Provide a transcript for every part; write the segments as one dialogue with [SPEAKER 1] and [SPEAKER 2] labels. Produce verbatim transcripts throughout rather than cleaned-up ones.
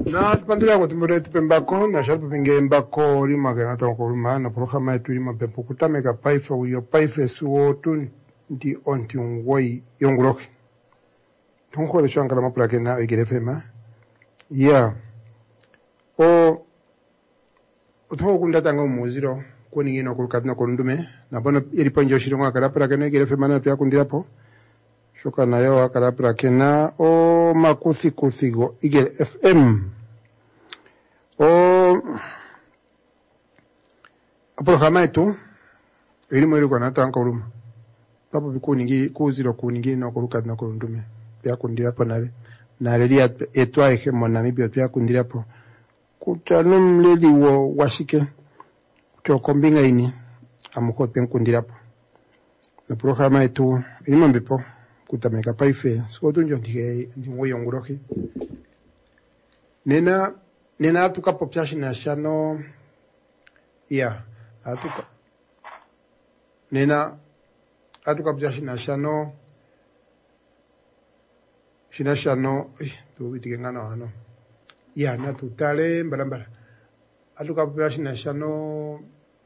[SPEAKER 1] Na tupandira kwa tumure tupembako na sharpu pinge mbako rima gana tango rima na programa yetu rima pepo kutameka paifa uyo paifa suo tu ndi onti ungwai yonguroki. Tunko le shangala mapulake na igirefema. Ya. O utuho kundatanga umuziro kuni ngino kulukadina kulundume na bono iripanjo shironga karapulake na igirefema na pia kundirapo. Shoka na yo akarapulake na o makuthi kuthigo igere F M. O programa yetu elimu ile kwa natanga uruma papo bikuningi kuziro kuningi na kuruka na kurundume pia kundira hapo nawe na relia etwa ihe monamibio pia kundira hapo kutanum leli wo washike kyo kombinga ini amuko pia kundira hapo na programa yetu elimu mbipo kutameka paife so tunjo ndike ndingo yonguroki nena nena atuka population na shano ya atuka nena atuka population na shano shina shano tu bitigengana ano ya na tutale mbalambala atuka population na shano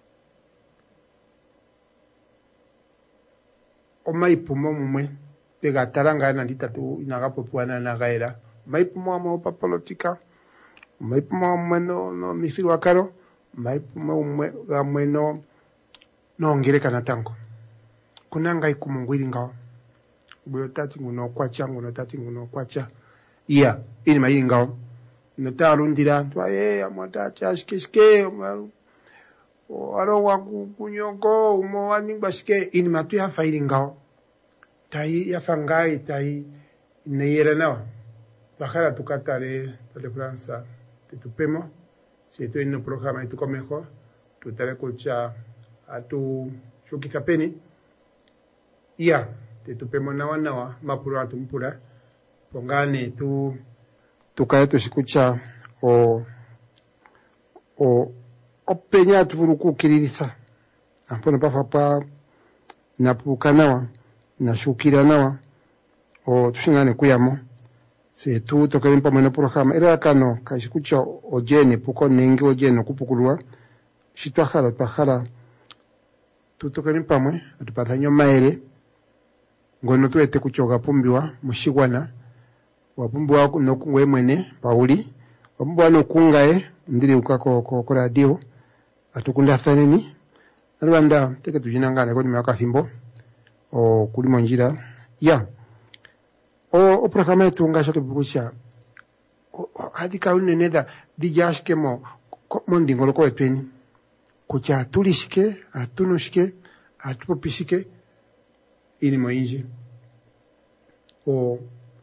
[SPEAKER 1] o maipumo mumwe pega taranga na ditatu inagapo puana na gaera maipumo amo pa politika maipumo mweno no mifiri wakaro maipumo mweno no ngireka na tango kunanga ikumungwiri ngao buyo tati nguno kwacha nguno tati nguno kwacha iya ini mairi ngao no talundira twa eh amata chashkishke o aro wa kunyongo umo waningba shike ini matu ya fairi ngao tai ya fangai tai neyera nawa bakara tukatare tele Fransa tupemo si esto en el programa tu comejo tu te escucha a tu shukika peni ya te tupemo nawa nawa mapura tumpura pongane tu tu kae tu escucha o o o peña tu furuku kiririza ampona pa pa na pukanawa na shukira nawa o tushingane kuyamo se tu tokerin pa meno programa era kano ka escucha o jene puko nengi o jene kupukulwa shitwa hala pakhala tu tokerin pa mwe atupatanyo maere ngono tuete kuchoga pumbiwa mushigwana wapumbiwa no kungwe mwene pauli wapumbiwa no kungae ndiri ukako ko ko radio atukunda thaneni rwanda teke tujinangana ko nimaka thimbo o kulimo njira ya o o programa yetu ngasha tubukusha hadi kaune neda dijashke mo mondi ngolo ko etweni kucha tulishike atunushike atupopishike ini moinji o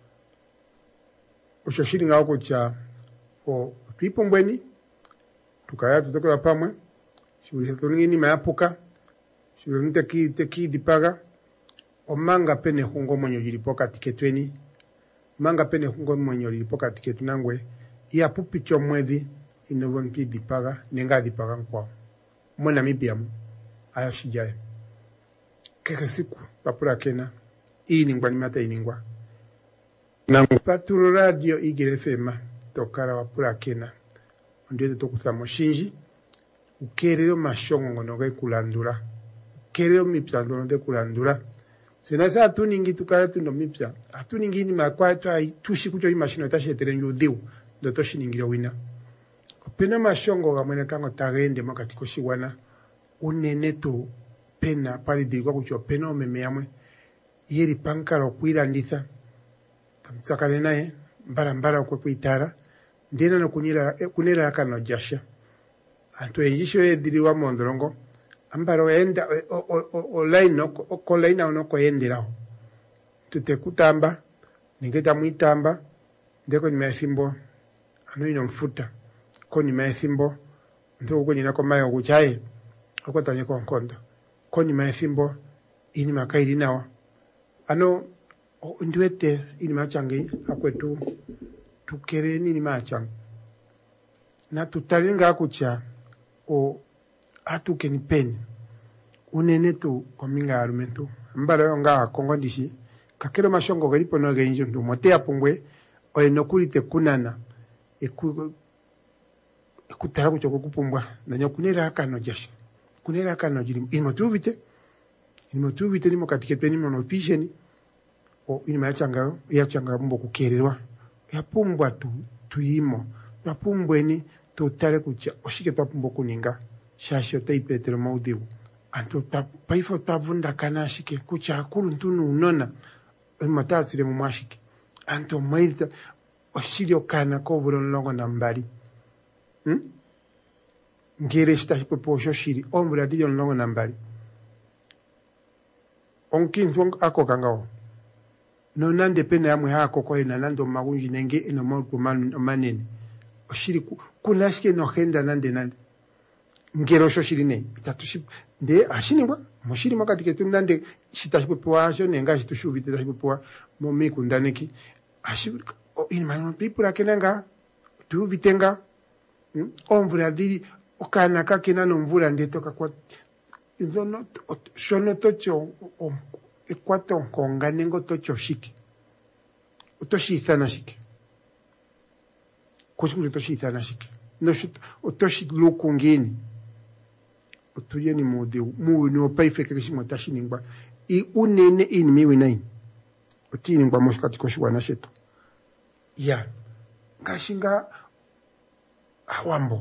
[SPEAKER 1] o shoshiri ngao kucha o twipombweni tukaya tutoka pamwe shuri tunini mayapuka shuri nteki teki dipaga o manga pene hungo monyo jilipoka tiketweni manga pene hungo monyo jilipoka tiketu nangwe ya pupicho mwezi inovonki dipaga nenga dipaga kwa mwana mibiamu ayo shijaye keke siku papura kena ii ningwa nimata iningwa nangu paturu radio igere fema tokara wapura kena ondete tokusamo shinji ukerero mashongo ngonoge kulandura ukerero mipya ngonoge kulandura senasa atuningi tukara tuno mipya atuningi ni makwa twa tushi kucho imashino tashetere njudiu ndo toshiningira wina pena mashongo gamwene kango tagende makati koshiwana unene tu pena pali dirigwa kucho pena omeme yamwe yeri pankaro kuiranditha tamtsakane naye mbara mbara kwa kuitara ndena no kunyira kunera akano jasha antu enjisho ediriwa mondrongo ambaro enda online no ko line no ko endiraho tute kutamba ningeta muitamba ndeko ni mefimbo anu ino mfuta ko ni mefimbo ndo ko nyina ko mayo kuchaye ko tanye ko nkondo ko ni mefimbo ini makairi nawa ano ndwete ini machangi akwetu tukere nini machangi na tutalinga kucha o atuke ni peni unene tu kominga argumento mbara nga kongo ndishi kakero mashongo galipo no genje ndu mote apungwe o enokulite kunana eku ekutara kucho kupumbwa nanya kunera akano jasha kunera akano jiri imotuvite imotuvite ni mokatike peni monopisheni o inima yachanga yachanga mbo kukererwa yapumbwa tu tuimo yapumbweni tutare kucha oshike twapumbo kuninga shasho taipetero maudiu anto ta paifo tavunda kana shike kucha akuru ntunu unona imatatsire mu mashike anto maita oshirio kana ko bulongo nambari hm ngere shita popo shoshiri ombra dillo longo nambari onkin twong ako kangao no nande pena yamwe hako ko ina nando magunji nenge ino mo manene oshiri kulashike no henda nande nande ngero shoshiri ne itatushi de ashiningwa mushiri makatike tumnande shitashipwa sho nenga shitushubite tashipwa mo mikundaneki ashibika in mano pipura kenanga tu bitenga hmm? Omvura diri okana kakena no mvura ndetoka kwa inzono shono tocho ekwato konga nengo tocho shiki otoshi thana shiki kushukuru toshi thana shiki no shit otoshi lukungini otuye ni mode mu no paife kishimo tashiningwa I unene in miwi nine otiningwa moshikati koshwa na sheto ya ngashinga awambo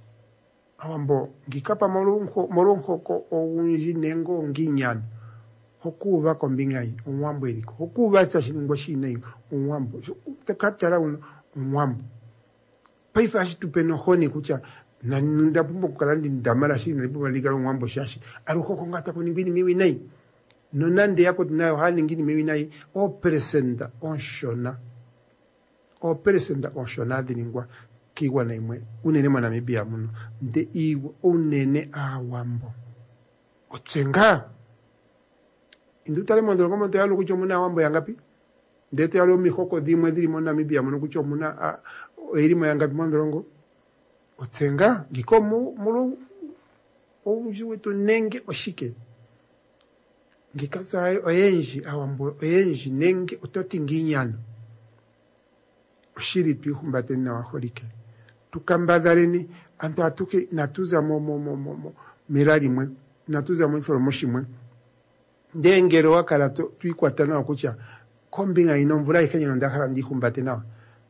[SPEAKER 1] awambo ngikapa moronko moronko ko ounji nengo nginyana hokuva kombingai umwambo eriko hokuva sashiningwa shine umwambo takatara umwambo paifa shitupeno honi kucha na ndapumbo kukalandi ndamara shine lipo ligalo umwambo shashi aruko kongata kuningini miwi nine nonande yako tunayo hali ngini miwi nine o presenda onshona o presenda onshona diningwa kiwa na imwe unene mwana mibia muno nde iwa unene awambo otsenga indutale mondoro komo te alo kucho muna awambo yangapi ndete alo mihoko dimwe diri mona mibia muno kucho muna erimo yangapi mondorongo otsenga gikomo mulo ounji wetu nenge oshike ngikasa oyenji awambo oyenji nenge ototi nginyano oshiri tuihumbate na waholike tukambadhareni anto atuke natuza mo mo mo mo mirari mwe natuza mo information mwe ndengero wakala tuikwatana okucha kombinga inomvura ikenyo ndakhala ndihumbate nawa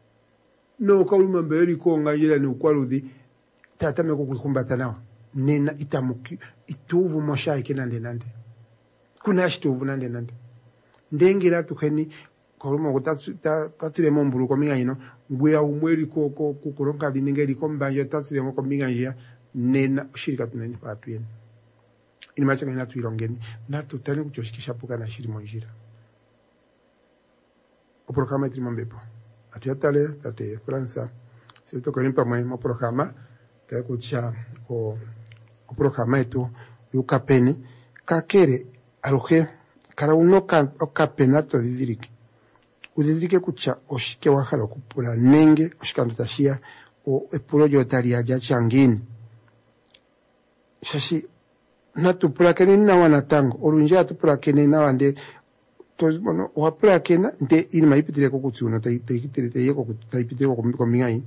[SPEAKER 1] no kauluma mberi ko ngayira ni ukwaludi tata meko kuhumbata nawa nena itamuki ituvu mosha ikenande nande kuna shituvu nande nande ndengera tukeni koluma kutatire momburu kominga ino ngwe umweri ko ko kukoronka dinengeri kombanje tatsire mo kominga ya nena shirika tunani patu yen ini macha ngena tuirongeni na tutani kuchoshikisha puka na shiri monjira o programa trimombepo atuyatale tate Fransa se to kolimpa mwe mo programa ta kucha o o programa etu yukapeni kakere aruge kara uno ka okapenato didiriki udidirike kucha oshike wahara kupura nenge oshikando tashia o epuro yotaria ya changini shashi natupura kene na wanatango orunja tupura kene na wande toz bono wapura kena nde ini maipitire ko kutsuno tai tai kitire tai ko tai pitire ko komingai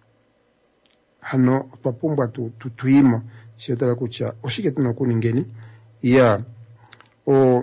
[SPEAKER 1] hano papumbwa tu tutuimo siotara kucha oshike tuno kuningeni ya o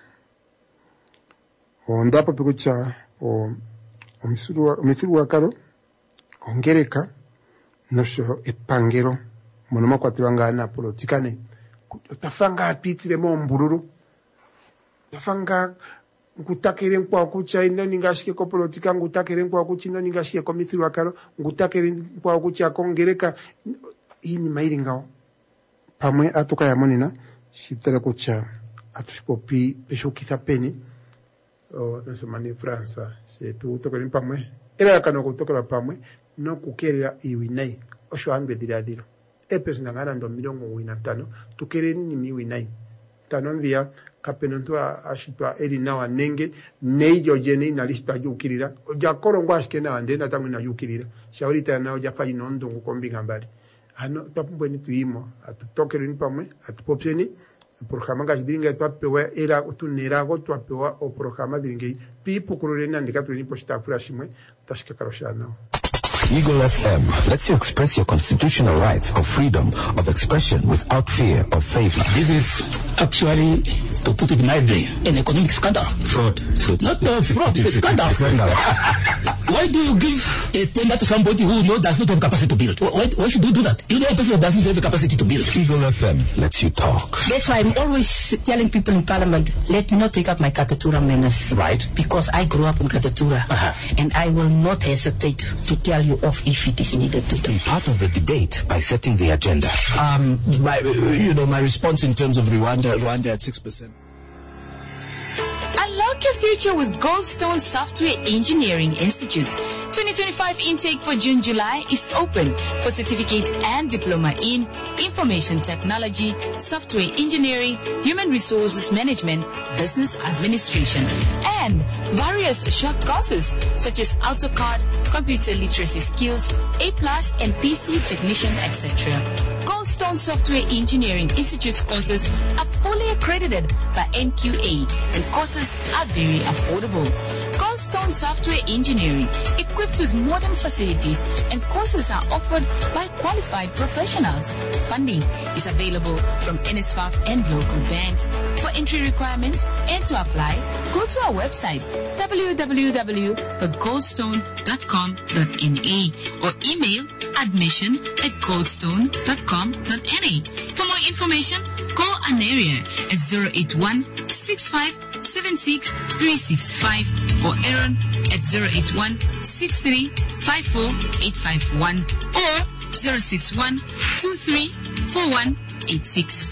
[SPEAKER 1] o ndapo pikucha o omisuru omisuru wakaro ongereka nosho epangero monoma kwatiranga na politikane tafanga pitire mo mbururu tafanga ngutakere kwa kucha ino ningashike ko politika ngutakere kwa kucha ino ningashike ko misuru wakaro ngutakere kwa kucha kongereka ini mairingao pamwe atoka ya monina shitara kucha atushipopi pesho kitapeni o nasemani Fransa se tu to ko pamwe era kana ko to ko pamwe no kukerera iwinai osho angbe diradiro e persona ganando milongo winatano tukere ni miwinai tanon via kapenonto ashitwa eri nawa nenge neijo jeni na lista yukirira jakoro ngwashike na ndena tamu na yukirira shaurita na oja fayi nondo ngukombinga mbali hano tapumwe ni tuimo atutokere ni pamwe atupopeni programa ngajidiringa twapewa era utunera go twapewa o programa diringa pipo kururena ndika tuli posta furashimwe tashika karoshana
[SPEAKER 2] Eagle F M lets you express your constitutional rights of freedom of expression without fear of favor.
[SPEAKER 3] This is actually, to put it mildly, an economic scandal.
[SPEAKER 2] Fraud.
[SPEAKER 3] Not uh, fraud, it's a scandal. scandal. Why do you give a tender to somebody who knows does not have capacity to build? Why, why should you do that? You know a person that doesn't have the capacity to build.
[SPEAKER 2] Eagle F M lets you talk.
[SPEAKER 4] That's why I'm always telling people in Parliament, let me not take up my Katatura manners.
[SPEAKER 3] Right.
[SPEAKER 4] Because I grew up in Katatura.
[SPEAKER 3] Uh-huh.
[SPEAKER 4] And I will not hesitate to tell you off if it is needed to do.
[SPEAKER 2] Be part of the debate by setting the agenda.
[SPEAKER 3] Um, my, you know, my response in terms of Rwanda, Rwanda at six percent.
[SPEAKER 5] Unlock your future with Goldstone Software Engineering Institute. twenty twenty-five intake for June July is open for certificate and diploma in information technology, software engineering, human resources management, business administration, and various short courses such as AutoCAD, computer literacy skills, A plus, and P C technician, et cetera. Goldstone Software Engineering Institute's courses are fully accredited by N Q A, and courses are very affordable. Goldstone Software Engineering, equipped with modern facilities, and courses are offered by qualified professionals. Funding is available from N S F A F and local banks. For entry requirements and to apply, go to our website w w w dot goldstone dot com dot n a or email admission at goldstone dot com dot n a. For more information, call Anaria at zero eight one, six five seven six, three six five or Aaron at zero eight one, six three five four eight five one or zero six one, two three four one eight six.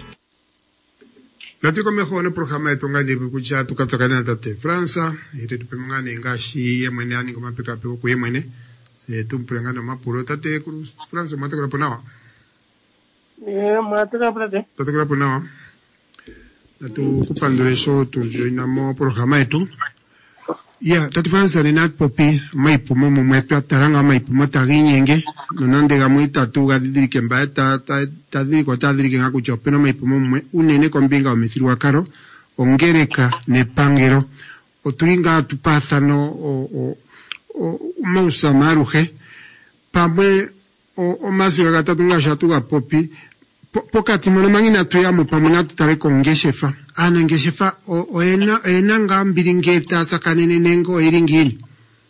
[SPEAKER 1] Natiko mehone programa yetu ngani bikucha tukatsakana tate Fransa ite tupemangane ngashi yemwene ani ngoma peka peko kuyemwene se tumpengana mapuro tate Cruz Fransa matakura ponawa
[SPEAKER 6] eh matakura prate
[SPEAKER 1] matakura ponawa natu kupandure so tu joina mo programa yetu ya tate Fransa ni nat popi maipu momo mwetu taranga maipu mataginyenge nonande gamu tatu gadiri kemba ta ta tadiri kwa tadiri kenga kuchopeno maipu momo unene kombinga omesiri wakaro ongereka ne pangero oturinga tupasano o o o mausa maruhe pamwe o o masi gata tunga shatuga popi pokati mono mangina tuyamo pamuna tutare kongeshefa ana ngeshefa o, o ena ena ngambiringeta sakanene nengo iringini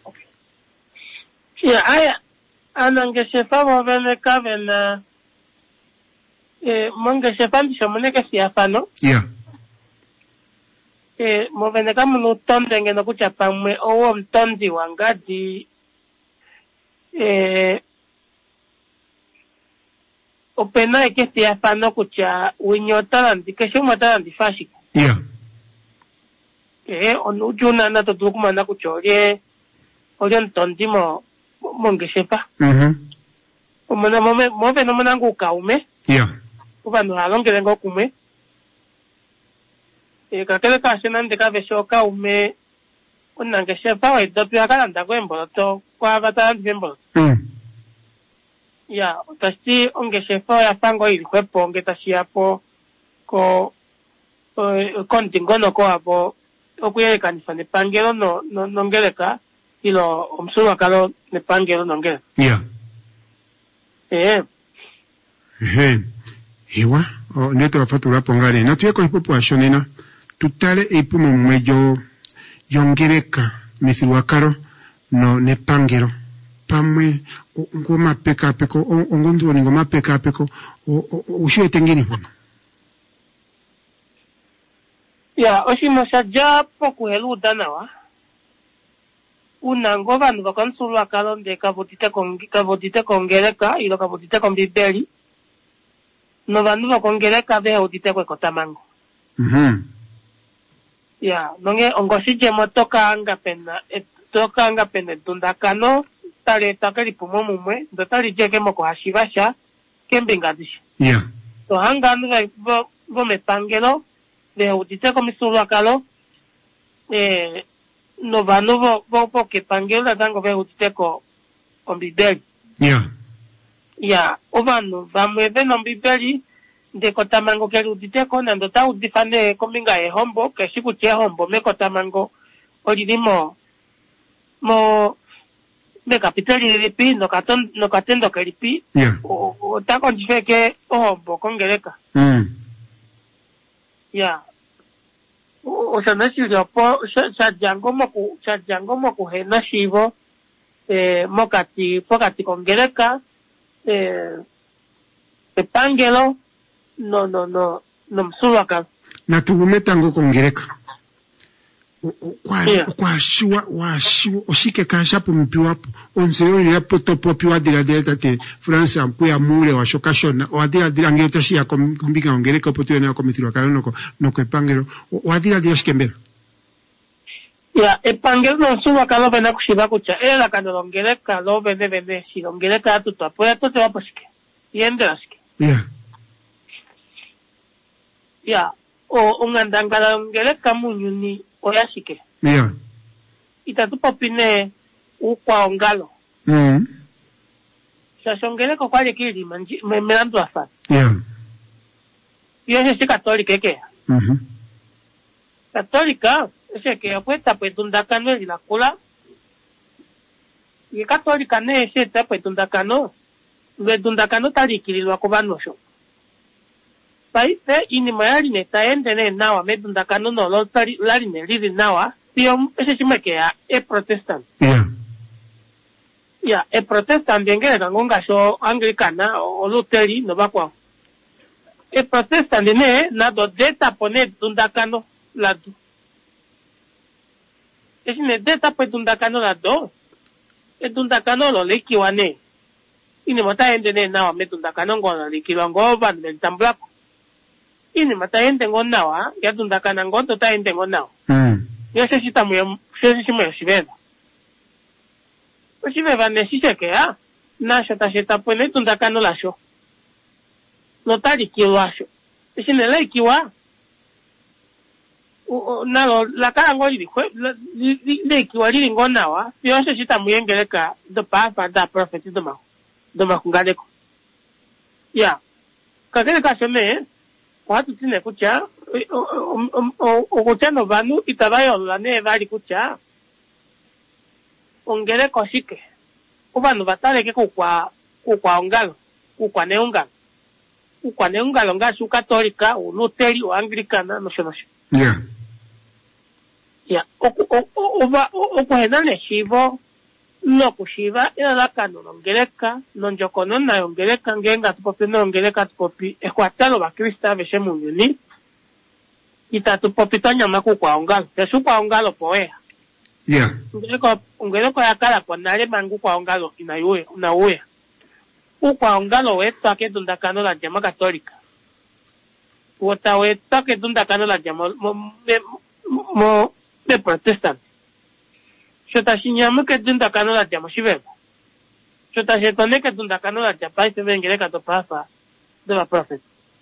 [SPEAKER 6] ya aya ana ngeshefa bovene kavena eh mongeshefa ndisho moneke siafano
[SPEAKER 1] yeah
[SPEAKER 6] eh movene kamu tonde ngeno kucha pamwe owo mtondi wangadi eh opena eke siafano kucha winyota ndi kesho mata ndi fashi
[SPEAKER 1] yeah
[SPEAKER 6] eh onu juna na to dukuma na kuchore oyo mtondi mo mongeshefa
[SPEAKER 1] mhm
[SPEAKER 6] omona mome move no mona ngukaume
[SPEAKER 1] yeah
[SPEAKER 6] ubanu halongere ngokume e kakele kasena ndeka beshoka ume unangeshefa wa idopya kalanda kwemboloto kwa bata ndembo
[SPEAKER 1] mm
[SPEAKER 6] ya utasi ongeshefa ya fango ili kwepo ngetasiapo ko kontingono ko abo okuyeleka nifane pangelo no no nongeleka ilo omsulu akalo ne pangelo nongele
[SPEAKER 1] yeah
[SPEAKER 6] eh
[SPEAKER 1] eh ewa o neto fatura pongane natuye ko ipopo ashonena tutale ipumo mwejo yongereka misiri wakaro no ne pangelo pamwe ngoma peka peko ongondo ni ngoma peka peko ushiwe tengini hono
[SPEAKER 6] ya oshimo shaja poku helu danawa unango vanhu vakansulwa kalonde kabotite kongi kabotite kongereka ilo kabotite kombibeli no vanhu vakongereka ve odite kwe kotamango
[SPEAKER 1] mhm
[SPEAKER 6] ya nonge ongoshije motoka anga pena toka anga pena tundakano tale takali pumo mumwe ndo tali jeke moko hashibasha kembingadisha
[SPEAKER 1] yeah
[SPEAKER 6] to hanga anu vo vo mepangelo de odite komisulwa kalo eh no vanhu vo vo poke pangelo dango ve odite ko kombibeli
[SPEAKER 1] yeah
[SPEAKER 6] ya ovanu vamwe veno mbibeli de kotamango ke udite ko nando ta udifane kominga e hombo ke siku che hombo me kotamango olidimo mo me kapitali lipi no katon no katendo ke lipi
[SPEAKER 1] Yeah.
[SPEAKER 6] o o ta kon jifeke o bo kongeleka
[SPEAKER 1] Mm.
[SPEAKER 6] ya o sea no si yo po sa jango mo ku sa jango mo ku he na shivo eh mokati pokati kongeleka eh pepangelo no no no no msulaka
[SPEAKER 1] Na tugumetango kongereka. O- o- Kwa
[SPEAKER 6] Yeah.
[SPEAKER 1] kwa shiwa wa shiwa oshike kasha po mpiwapo onzero ya poto popi wa dira delta te France amku ya mule wa shokashona o adira dira ngeta shi ya kumbika ongereka poto na komithiro karo no no kwepangero o adira dira shikembera.
[SPEAKER 6] ya epangelo no msulaka lo bena kushiba kucha era kando longeleka lo bene bene si longeleka tu to pues to te va posike yende aske
[SPEAKER 1] Yeah.
[SPEAKER 6] ya o ungandangala longeleka munyuni oyashike
[SPEAKER 1] Yeah.
[SPEAKER 6] itatupa pine ukwa ongalo
[SPEAKER 1] Mm.
[SPEAKER 6] sasongeleka kwale kili manji me melandu afa
[SPEAKER 1] Yeah.
[SPEAKER 6] yo ese católica que
[SPEAKER 1] Mhm.
[SPEAKER 6] católica ese que apuesta pues tundakano y la cola y católica ne ese te pues tundakano le tundakano talikili lo akobano sho pai te ini mayari ne ta ende ne nawa me tundakano no lo tari lari ne liri nawa tío ese chime que es protestante
[SPEAKER 1] Yeah.
[SPEAKER 6] ya e protestant bien que la ngonga so anglicana o luteri no va kwa e protestant ne na do deta pone tundakano la do es ne deta pone tundakano la do e tundakano lo le kiwane ini mata ende ne na me tundakano ngona le kiwango van del tamblako ini mata ende ngona wa ya tundakana ngoto ta ende ngona
[SPEAKER 1] Mm.
[SPEAKER 6] yo sé si está muy sé si me si ven pues si me van a decir que ah na se ta se ta pone tundakano la sho no tari kiwa sho es en el kiwa o na lo la cara ngoli dijo le kiwa li ngona wa yo sé si está muy engeleka de pa pa da prophet de ma de ma kungale ko ya ka que ka se me kwa tu tine kucha o o o kucha no vanu itabayo la ne vari kucha ongere kosike ubanu batale ke kukwa kukwa ongalo kukwa ne ongalo kukwa ne ongalo nga su católica o luteri o anglicana no sé no sé
[SPEAKER 1] Yeah.
[SPEAKER 6] ya o o o va o ko henane shivo no kushiva ila la kano ongereka no njokono na ongereka ngenga tupopi no ongereka tupopi e kwatalo ba krista beshe munyuni ita tupopi tonya makukwa ongalo yesu kwa ongalo poea
[SPEAKER 1] Yeah.
[SPEAKER 6] ungeleko ungeleko ya kala kwa nale mangu kwa ongalo inayue unauya ukwa ongalo wetu ake tundakano la jama katolika wota wetu ake tundakano la jama mo me mo me protestant shota shinyamu ke tundakano la jama shibeba shota shetone ke tundakano la japa ise vengele kato pasa de la prophet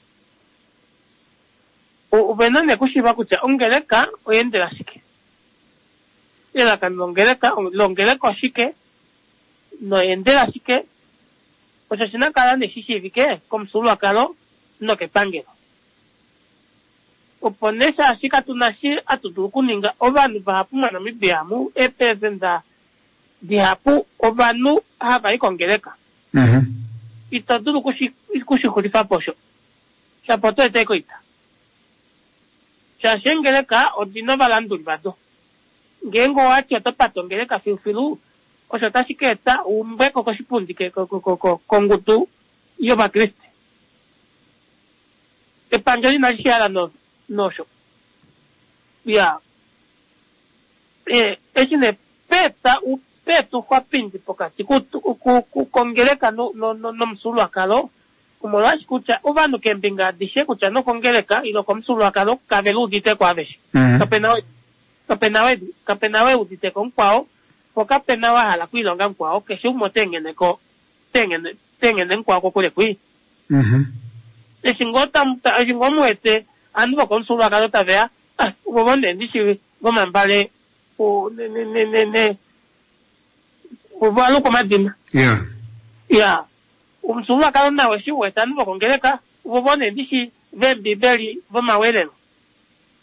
[SPEAKER 6] o ubenane kushiba kucha ungeleka oyende la sike ila kan longeleka longeleka shike no endela shike o sea sina cada ne shishi vike como solo acalo no que pangelo o ponesa así ka tunashi atutu kuninga obanu bahapuma na mibiamu epezenda dihapu obanu haba ikongeleka
[SPEAKER 1] Mhm.
[SPEAKER 6] itaduru kushi kushi kulifa posho chapoto eteko ita cha shengeleka odino balandu bado ngengo wacho topatongeleka fiufilu o sea tasiketa umbeko koshipundike ko ko ko kongutu yo ba kriste e panjoli na shiala no no sho ya eh esine peta u petu kwa pindi pokati ku ku ku kongeleka no no no no msulu akalo como lo escucha ubano que mbinga dishe kucha no kongeleka ilo komsulu akalo kabelu dite kwa veshi
[SPEAKER 1] Mhm.
[SPEAKER 6] kapena kapenawe kapenawe udite con kwao po kapenawa hala kuilonga kwao ke shumo tengene ko tengene tengene kwao ko kule kui
[SPEAKER 1] Mhm.
[SPEAKER 6] esingota mta esingomwete ando con su lagado tavea ah ubonde ndishi goma mbale o ne ne ne ne ne o valo como adina
[SPEAKER 1] Yeah.
[SPEAKER 6] ya umsula kana nawe shi weta ando con geleka ubonde ndishi vembi beli voma welelo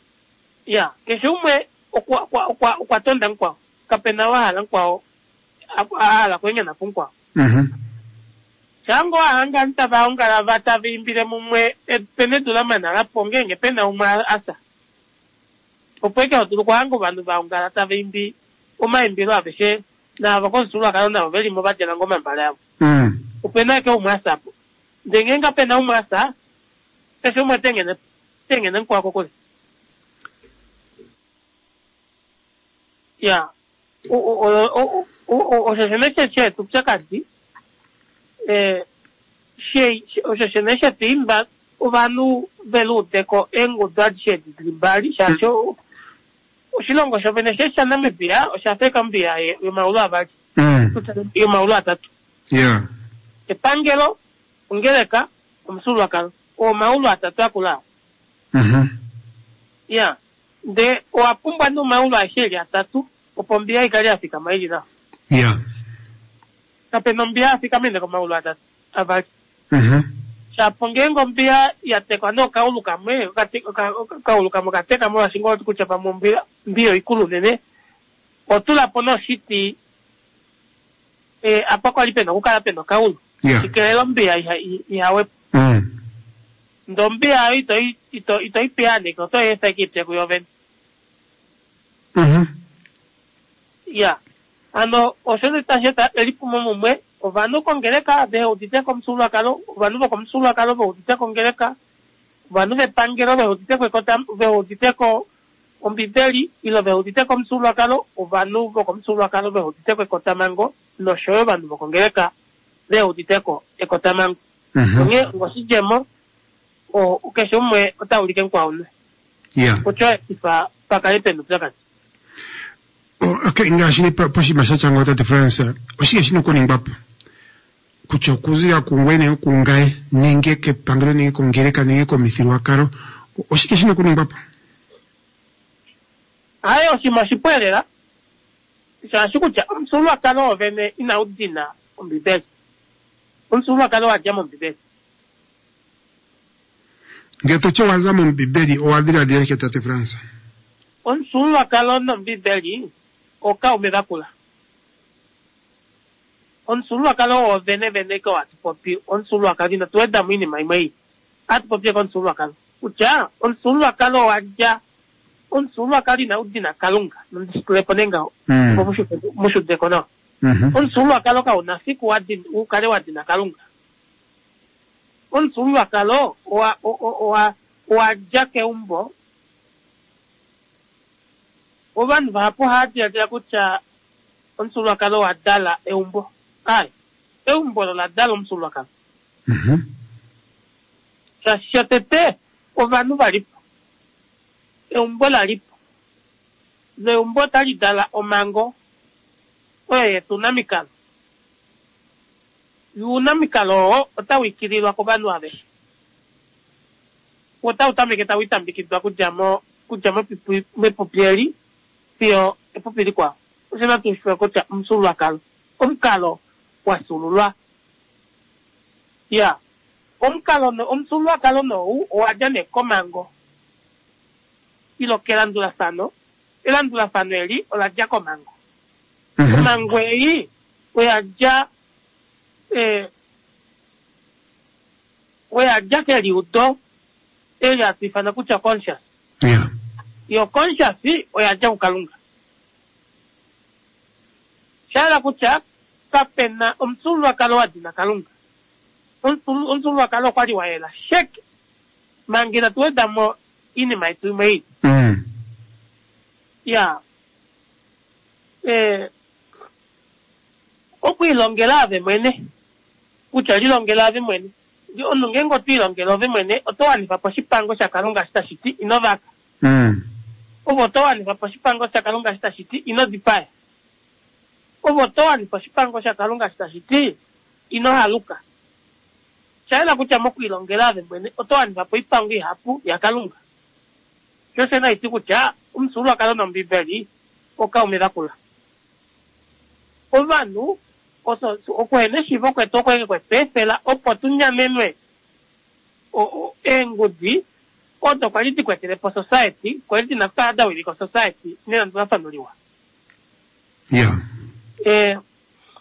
[SPEAKER 6] ya ke shumwe okwa okwa okwa tonda nkwa kapena wahala nkwa ala kwenye na kunkwa
[SPEAKER 1] mhm
[SPEAKER 6] chango anga ntaba ongala vata vimbire mumwe pene dula mana la pongenge pena uma asa opeke otulu kwango bandu baongala tavimbi uma imbiro abeshe na bakonsula kana bali mo batela ngoma mbala yabo
[SPEAKER 1] mm
[SPEAKER 6] upena ke uma asa ndengenga pena uma asa pese uma tengene tengene kwa kokole ya o o o o o se meche che tu chakati eh she o se meche timba o vanu velute ko engo dadche dimbali chacho o shilongo sho beneshe sana mebia o shafe kambia e maula baki
[SPEAKER 1] mm
[SPEAKER 6] e maula tatu
[SPEAKER 1] yeah
[SPEAKER 6] e pangelo ungeleka umsulwa kan o maula tatu akula
[SPEAKER 1] mhm
[SPEAKER 6] ya de o apumba no maula sheria tatu o pombia ikali afika maili na
[SPEAKER 1] yeah
[SPEAKER 6] kapenombia afika mende ko maula tatu abaki
[SPEAKER 1] mhm
[SPEAKER 6] chapongengo mbia ya tekano kauluka me katika kauluka mukateka mo singo kuchapa mombia mbio ikulu nene otula pono city eh apako alipenda kukala pendo kaulu
[SPEAKER 1] yeah
[SPEAKER 6] ikelo mbia ya yawe
[SPEAKER 1] mm
[SPEAKER 6] ndombia ito ito ito ipiane ko to esta equipe ko yoven
[SPEAKER 1] mhm
[SPEAKER 6] ya ano osele tajeta elipo momwe ovanu kongereka de udite komsula kalo ovanu komsula kalo udite kongereka ovanu de pangero de udite ko kotam de udite ko ombideli ilo de udite komsula kalo ovanu komsula kalo de udite ko kotamango no shoyo vanu kongereka de udite ko e kotamango
[SPEAKER 1] mhm
[SPEAKER 6] nge ngosijemo o ukesho mwe otawulike kwa une
[SPEAKER 1] yeah
[SPEAKER 6] ocho ifa pakalepe ndo tsaka
[SPEAKER 1] oh okay ngashini poshi mashacha ngota de France oshike shino ko ningbapo kuchokuzira kungwene kungai ninge ke pangro ninge kongereka ninge ko mithirwa karo oshike shino ko ningbapo
[SPEAKER 6] ayo si mashipuelera sa shikucha umsulu akalo vene inaudina umbibezi umsulu akalo ajamo umbibezi
[SPEAKER 1] ngeto cho wazamo mbibeli o adira direke tate France
[SPEAKER 6] umsulu akalo no umbibeli oka umegakula onsulu akalo o vene vene ko atipopi onsulu akalo na tueda mwini maimai atipopi onsulu akalo ucha onsulu akalo aja onsulu akalo na udina kalunga ndisukule ponenga
[SPEAKER 1] mm.
[SPEAKER 6] mushu mushu de kono
[SPEAKER 1] mhm
[SPEAKER 6] onsulu akalo ka unasiku wadi ukale wadi na kalunga onsulu akalo wa wa wa jake umbo oban vapo hati ya kucha onsulu akalo wadala e umbo ai e umbo la dala onsulu akalo
[SPEAKER 1] mhm
[SPEAKER 6] sa siatete ovanu varipo e umbo la ripo le umbo tali dala o mango oye tunamikalo yunamikalo otawikirilwa ko banu ave ota utamiketa witambikidwa kujamo kujamo pipi mepopieri pio e popili kwa usema tushwa kocha msulu akalo omkalo wasululwa ya omkalo no omsulu akalo no o ajane komango ilo kelandula sano elandula sano eli o la ja komango
[SPEAKER 1] mhm
[SPEAKER 6] mango ei o ya ja eh o ya ja ke liudo eli atifana kucha conscious
[SPEAKER 1] yeah
[SPEAKER 6] yo conscious si o ya ja ukalunga shala kucha kapena umsulu akalo adina kalunga umsulu umsulu akalo kwali waela shek mangira tueda mo ini maitu mai
[SPEAKER 1] mm
[SPEAKER 6] ya eh okwilongelave mwene kucha lilongelave mwene ndi onungengo twilongelove mwene otowanifa po xipango xa kalunga xita xiti inovaka
[SPEAKER 1] mm
[SPEAKER 6] ovo towanifa po xipango xa kalunga xita xiti inodipaya ovo towanifa xipango xa kalunga xita xiti inohaluka xaela kucha mokwilongelave mwene otowanifa po ipango ihapu ya kalunga xosena iti kucha umsulu akalona mbibeli okaumilakula ovanu oso okwene xivo kwete okwenge kwepefela opo tunyamenwe o engudi oto kwaliti kwetele po society kwaliti nakada wili ko society nena tunafanuliwa
[SPEAKER 1] yeah
[SPEAKER 6] eh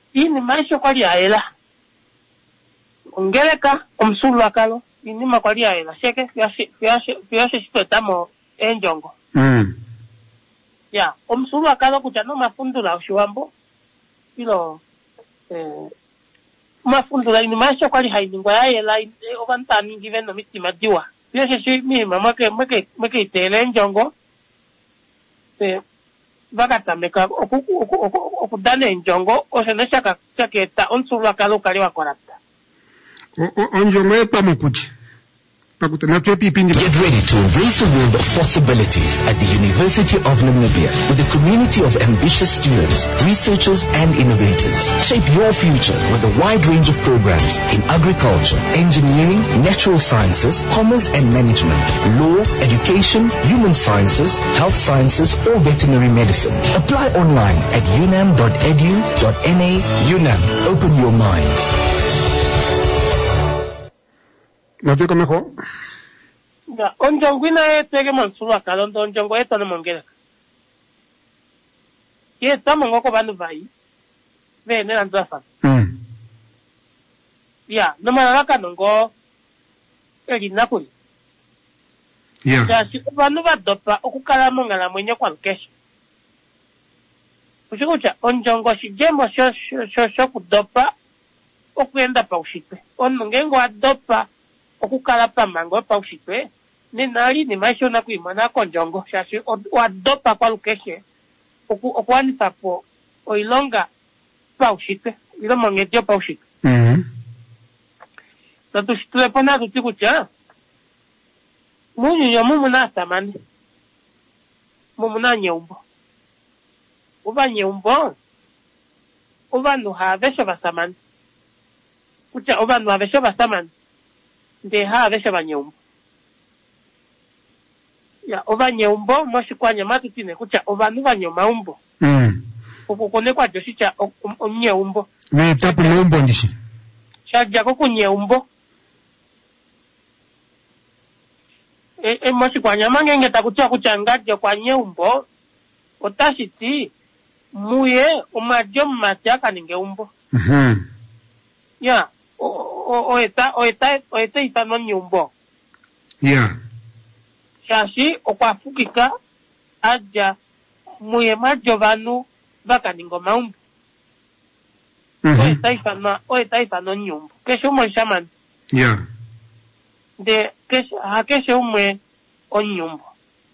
[SPEAKER 6] ini maisha kwa liaela ongeleka omsulu akalo ini makwali aela sheke fiashe fiashe fiashe shitamo enjongo
[SPEAKER 1] mm
[SPEAKER 6] ya omsulu akalo kuchano mafundula ushiwambo ilo eh mafundula ini maisha kwa li hainingwa yaela obanta ningi veno mitima diwa fiashe shi mi mama ke meke meke tele enjongo eh bagata meka oku oku oku dane enjongo osenesha ka chaketa omsulu akalo kali wakorapta
[SPEAKER 1] onjongo epamukuchi. Get
[SPEAKER 2] ready to embrace a world of possibilities at the University of Namibia with a community of ambitious students, researchers and innovators. Shape your future with a wide range of programs in agriculture, engineering, natural sciences, commerce and management, law, education, human sciences, health sciences or veterinary medicine. Apply online at unam dot edu dot n a. UNAM, open your mind.
[SPEAKER 1] ¿No te mejor?
[SPEAKER 6] Ya, onjongo ina tege monsulu akalo onjongo eto ne mongela. Ye tamo ngoko bandu vai. Ve ne anzafa.
[SPEAKER 1] Mm.
[SPEAKER 6] Ya, no malaka nongo eri nakuli.
[SPEAKER 1] Yeah.
[SPEAKER 6] Ya, si bandu badopa okukala mongala mwenye kwa kesho. Usikucha onjongo si jemo sho sho sho kudopa okuenda pa ushipe. Onongengo adopa okukala pamango pa ushipe ni nali ni maisho na kuimana konjongo shashi wadopa kwa lukeshe oku okwani papo oilonga pa ushipe ilo mongetio pa ushipe
[SPEAKER 1] mhm
[SPEAKER 6] tatu shitule pona tutikucha munyu ya mumu na tamani mumu na nyumbo uba nyumbo uba no havesha basamani kucha uba no havesha basamani de havesha banyumbo ya oba nyumbo moshi kwa nyamatu tine kucha oba nuba nyumbo
[SPEAKER 1] mm
[SPEAKER 6] ukukone kwa joshi cha nyumbo
[SPEAKER 1] we tapu nyumbo ndishi
[SPEAKER 6] shaja ko nyumbo e e moshi kwa nyama ngenge takucha kuchangaje kwa nyumbo otashiti muye umajo mataka ningeumbo
[SPEAKER 1] mhm
[SPEAKER 6] ya o eta o eta o eta itano nyumbo
[SPEAKER 1] yeah
[SPEAKER 6] shashi okwafukika aja muye majo banu baka ningo maumbo
[SPEAKER 1] mhm
[SPEAKER 6] o eta itano o eta itano nyumbo kesho mo shaman
[SPEAKER 1] yeah
[SPEAKER 6] de kesho ha kesho umwe o nyumbo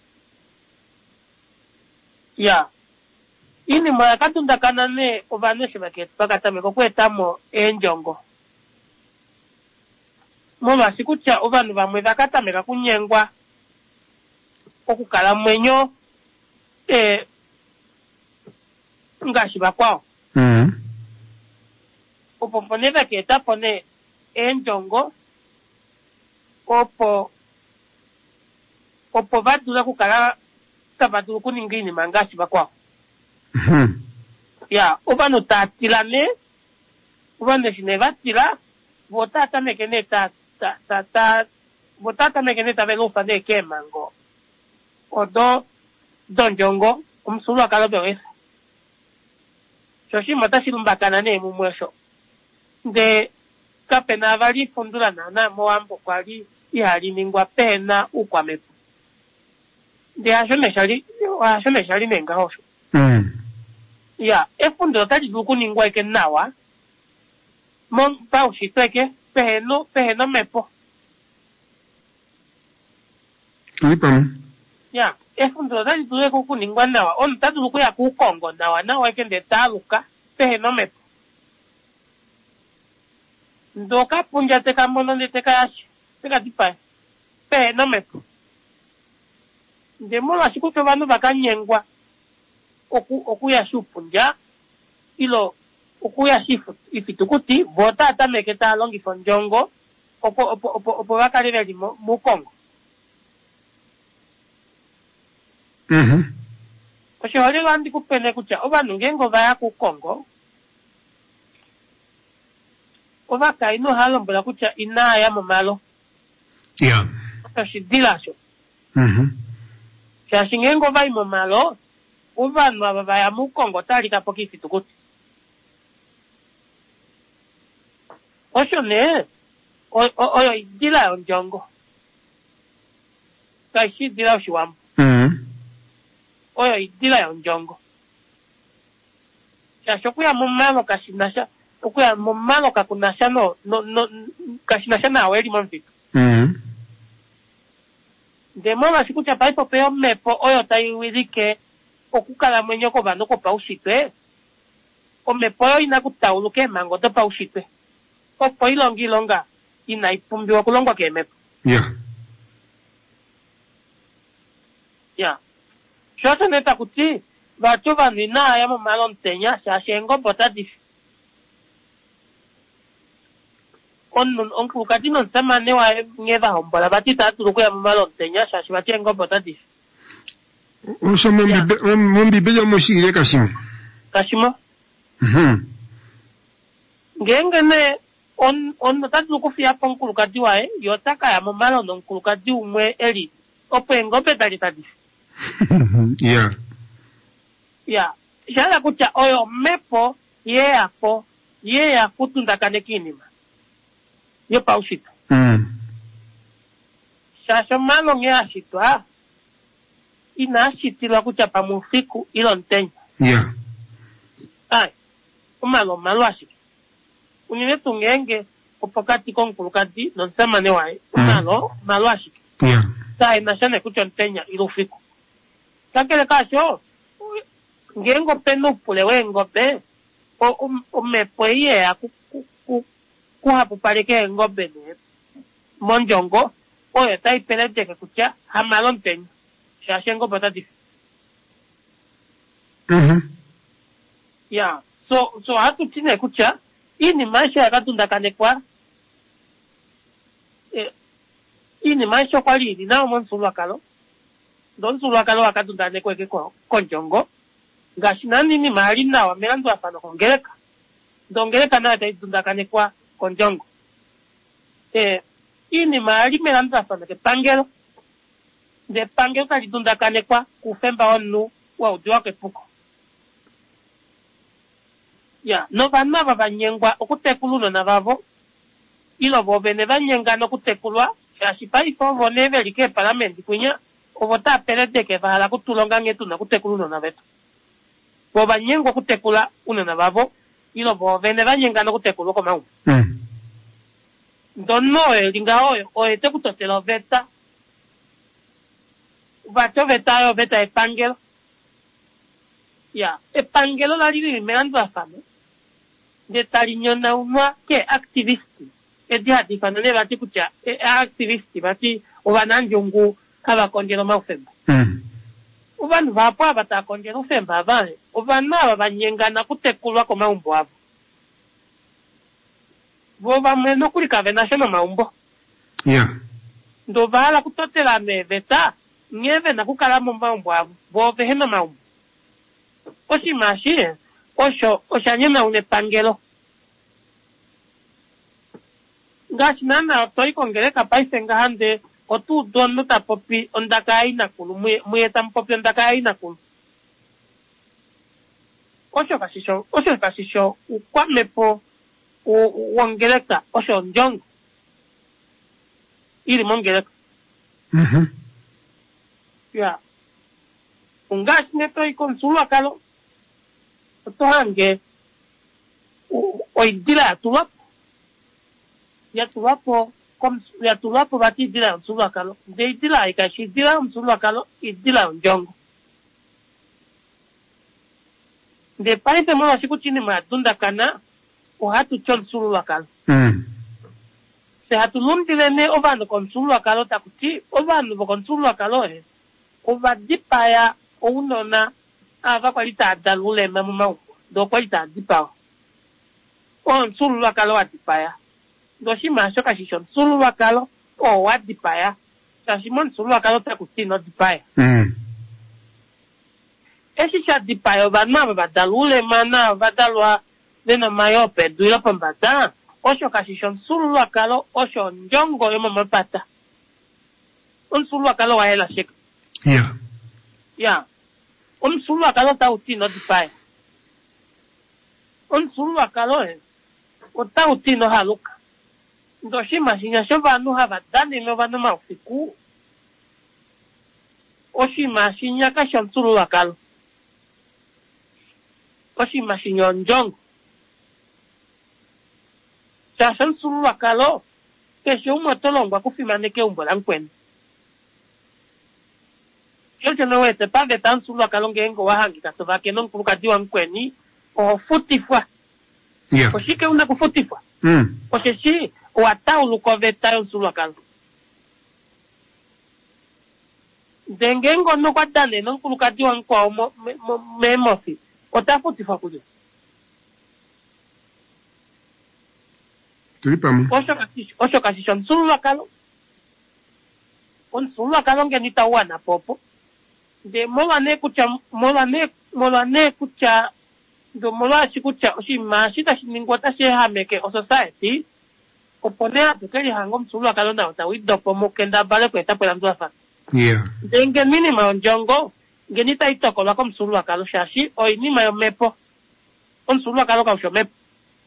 [SPEAKER 6] ya ini mwa katunda kanane obaneshe baket bakatame ko kwetamo enjongo Mwa sikucha obanu bamwe bakatameka kunyengwa okukala mwenyo eh ngashi bakwao
[SPEAKER 1] mhm
[SPEAKER 6] opo pone baketa pone enjongo opo opo badula kukala kabadulu kuningini mangashi bakwao
[SPEAKER 1] mhm
[SPEAKER 6] ya obanu tatilane obanu shinevatila botata mekeneta ta ta ta botata mekeneta velufa de kemango odo donjongo umsulu akalo bewesa shoshi mata silumbakana ne mumwesho de kapena vali fundula nana moambo kwali ihali ningwa pena ukwamepo de ashone shali ashone shali nenga hosho
[SPEAKER 1] mm
[SPEAKER 6] ya efundo tali duku ningwa ike nawa mon pa ushiteke peheno peheno mepo
[SPEAKER 1] tulipam
[SPEAKER 6] ya efundo tali duku kuningwa nawa on tatu duku ya kukongo nawa nawa ike de taluka peheno mepo ndoka punja teka mono de teka yashi teka tipa peheno mepo de mola shikuto banu bakanyengwa oku oku ya shupunja ilo oku ya shifu ifitukuti bota atameketa longi fonjongo opo opo opo opo bakalele limo mukongo
[SPEAKER 1] mhm
[SPEAKER 6] osho hali landi kupene kucha obanu ngengo baya ku Kongo oba kaino halombola kucha ina ya momalo
[SPEAKER 1] yeah
[SPEAKER 6] kashidilasho
[SPEAKER 1] mhm
[SPEAKER 6] Shashingengo vai momalo ubanu ababaya mukongo tali kapoki fitukuti osho ne o o idila onjongo kaishi dila oshiwambo
[SPEAKER 1] mm
[SPEAKER 6] oyo idila onjongo shasho kuya mumalo kashinasha okuya mumalo kakunasha no no no kashinasha na weli monvito
[SPEAKER 1] mm
[SPEAKER 6] ndemo basikucha paipo peo mepo oyo tayiwilike okukala mwenyo ko bano ko paushitwe omepo oyo inakutauluke mango to paushitwe opo ilonga ilonga inaipumbiwa kulongwa kemepo
[SPEAKER 1] yeah
[SPEAKER 6] yeah shose neta kuti bacho banu inaya mu malo ntenya shashengo botadif on on kulukati non samane wa ngeva hombola batita tulukuya mu malo ntenya shashi bachengo botadif
[SPEAKER 1] oso mombi mombi bejo moshire kashimo
[SPEAKER 6] kashimo
[SPEAKER 1] mhm
[SPEAKER 6] ngengene on on tatulukufia ponkulukati wae yotaka ya mu malo non kulukati umwe eli opengo betali tadif
[SPEAKER 1] yeah
[SPEAKER 6] ya jala kucha oyo mepo ye apo ye akutunda kanekinima yo paushita
[SPEAKER 1] mm
[SPEAKER 6] shasho malo nge ashitwa ina ashitilwa kucha pamufiku ilo ntenya
[SPEAKER 1] yeah
[SPEAKER 6] ai umalo malo ashiki unine tungenge opokati konkulukati nonsemane wae umalo malo ashiki
[SPEAKER 1] yeah
[SPEAKER 6] sai nashane kucha ntenya ilo fiku kakele kasho ngengo peno pule wengo pe o o me poye a ku ku ku hapo pareke ngobe ne monjongo o eta ipelete ke kucha hamalon ten shashengo patati
[SPEAKER 1] mhm
[SPEAKER 6] ya so so hatu tine kucha ini maisha yakatunda kane kwa eh ini maisha kwa lini na monsulwa kalo don sulwa kalo akatunda ne kweke ko konjongo gashinani ni mahali na wameanza hapana kongeleka ndongeleka na taitundakane kwa konjongo eh hii ni mahali meanza hapana ke pangelo de pangelo kalitundakane kwa kufemba onu wa udiwa ke puko ya no bana babanyengwa okutekuluno na babo ilo bobene banyenga no kutekulwa yashipa ifo boneve like parliament kunya obota perede ke bala kutulonga ngetu na kutekuluno na betu boba nyengo kutekula unena babo ilo bo vene banyenga no kutekula ko mau
[SPEAKER 1] mm
[SPEAKER 6] donno e linga oyo o ete kutotela veta bato veta yo veta e pangelo ya e pangelo la livi me ando afame de taliño na uma ke activisti e dia di fanane bati kucha e activisti bati o bananjongu kaba konjelo maufemba
[SPEAKER 1] mm
[SPEAKER 6] ubantu vapo abatakonjela ufemba abanye ubantu aba banyengana kutekulwa ko maumbo abo bo bamwe no kulikave national maumbo
[SPEAKER 1] yeah
[SPEAKER 6] ndo bala kutotela meveta ngeve na kukala mu maumbo abo bo vehena maumbo oshi mashi osho oshanyena une pangelo ngashi nana toi kongeleka paisenga hande otu dono ta popi ondaka ina kulu muye tam popi ondaka ina kulu osho kasisho osho kasisho ukwamepo uongeleka osho njongo ili mongeleka
[SPEAKER 1] mhm
[SPEAKER 6] ya ungashi neto ikonsulwa kalo otohange oidila atulapo ya tulapo comme ya tulapo bati dila msulwa kalo de dila ikashi dila msulwa kalo idila njongo de paite mwana siku chini madunda kana o hatu chon sulwa kalo
[SPEAKER 1] mm
[SPEAKER 6] se hatu lumdile ne ovando kon sulwa kalo takuti ovando kon sulwa kalo he ova dipaya o unona ava kwalita dalule memu mau do kwalita dipa on sulwa kalo atipaya doshi masho kashishon sulwa kalo o wadipaya kashimon sulwa kalo takuti no dipaya
[SPEAKER 1] mm
[SPEAKER 6] esi cha dipaya vanma badalule mana badalwa dena mayo peduila pambata osho kashishon sulwa kalo osho njongo yo mamapata on sulwa kalo wa hela shek
[SPEAKER 1] yeah
[SPEAKER 6] ya on sulwa kalo tauti no dipaya on sulwa kalo e o tauti no haluka ndo si imagination vanu havadani no vanu maufiku o si imagina ka shantulu wakalo o si imagina onjongo sa shantulu wakalo ke si umo tolongwa kufimane ke umbo lankwen yo teno wete pa de tan sulu wakalo ngengo wahangi katoba ke non kuluka diwa nkweni o futifwa
[SPEAKER 1] Yeah.
[SPEAKER 6] o si ke una kufutifwa
[SPEAKER 1] Mm.
[SPEAKER 6] o se si o atau lukoveta yon sulu wakalo dengengo no kwadane non kuluka diwa nkwa mo me mosi o ta futifwa kujo
[SPEAKER 1] Tulipamo.
[SPEAKER 6] Ocho kasi ocho kasi son sulu wakalo on sulu wakalo ngenita wana popo de mola ne kucha mola ne mola ne kucha do mola si kucha si masi ta siningwata se hameke o society o ponea to keri hangom sulu wakalo na ta wi do pomo kenda bale ko ta pela mdofa
[SPEAKER 1] Yeah.
[SPEAKER 6] de ngen minima on jongo ngenita itoko la kom sulu wakalo shashi o ni mayo mepo on sulu wakalo ka sho mepo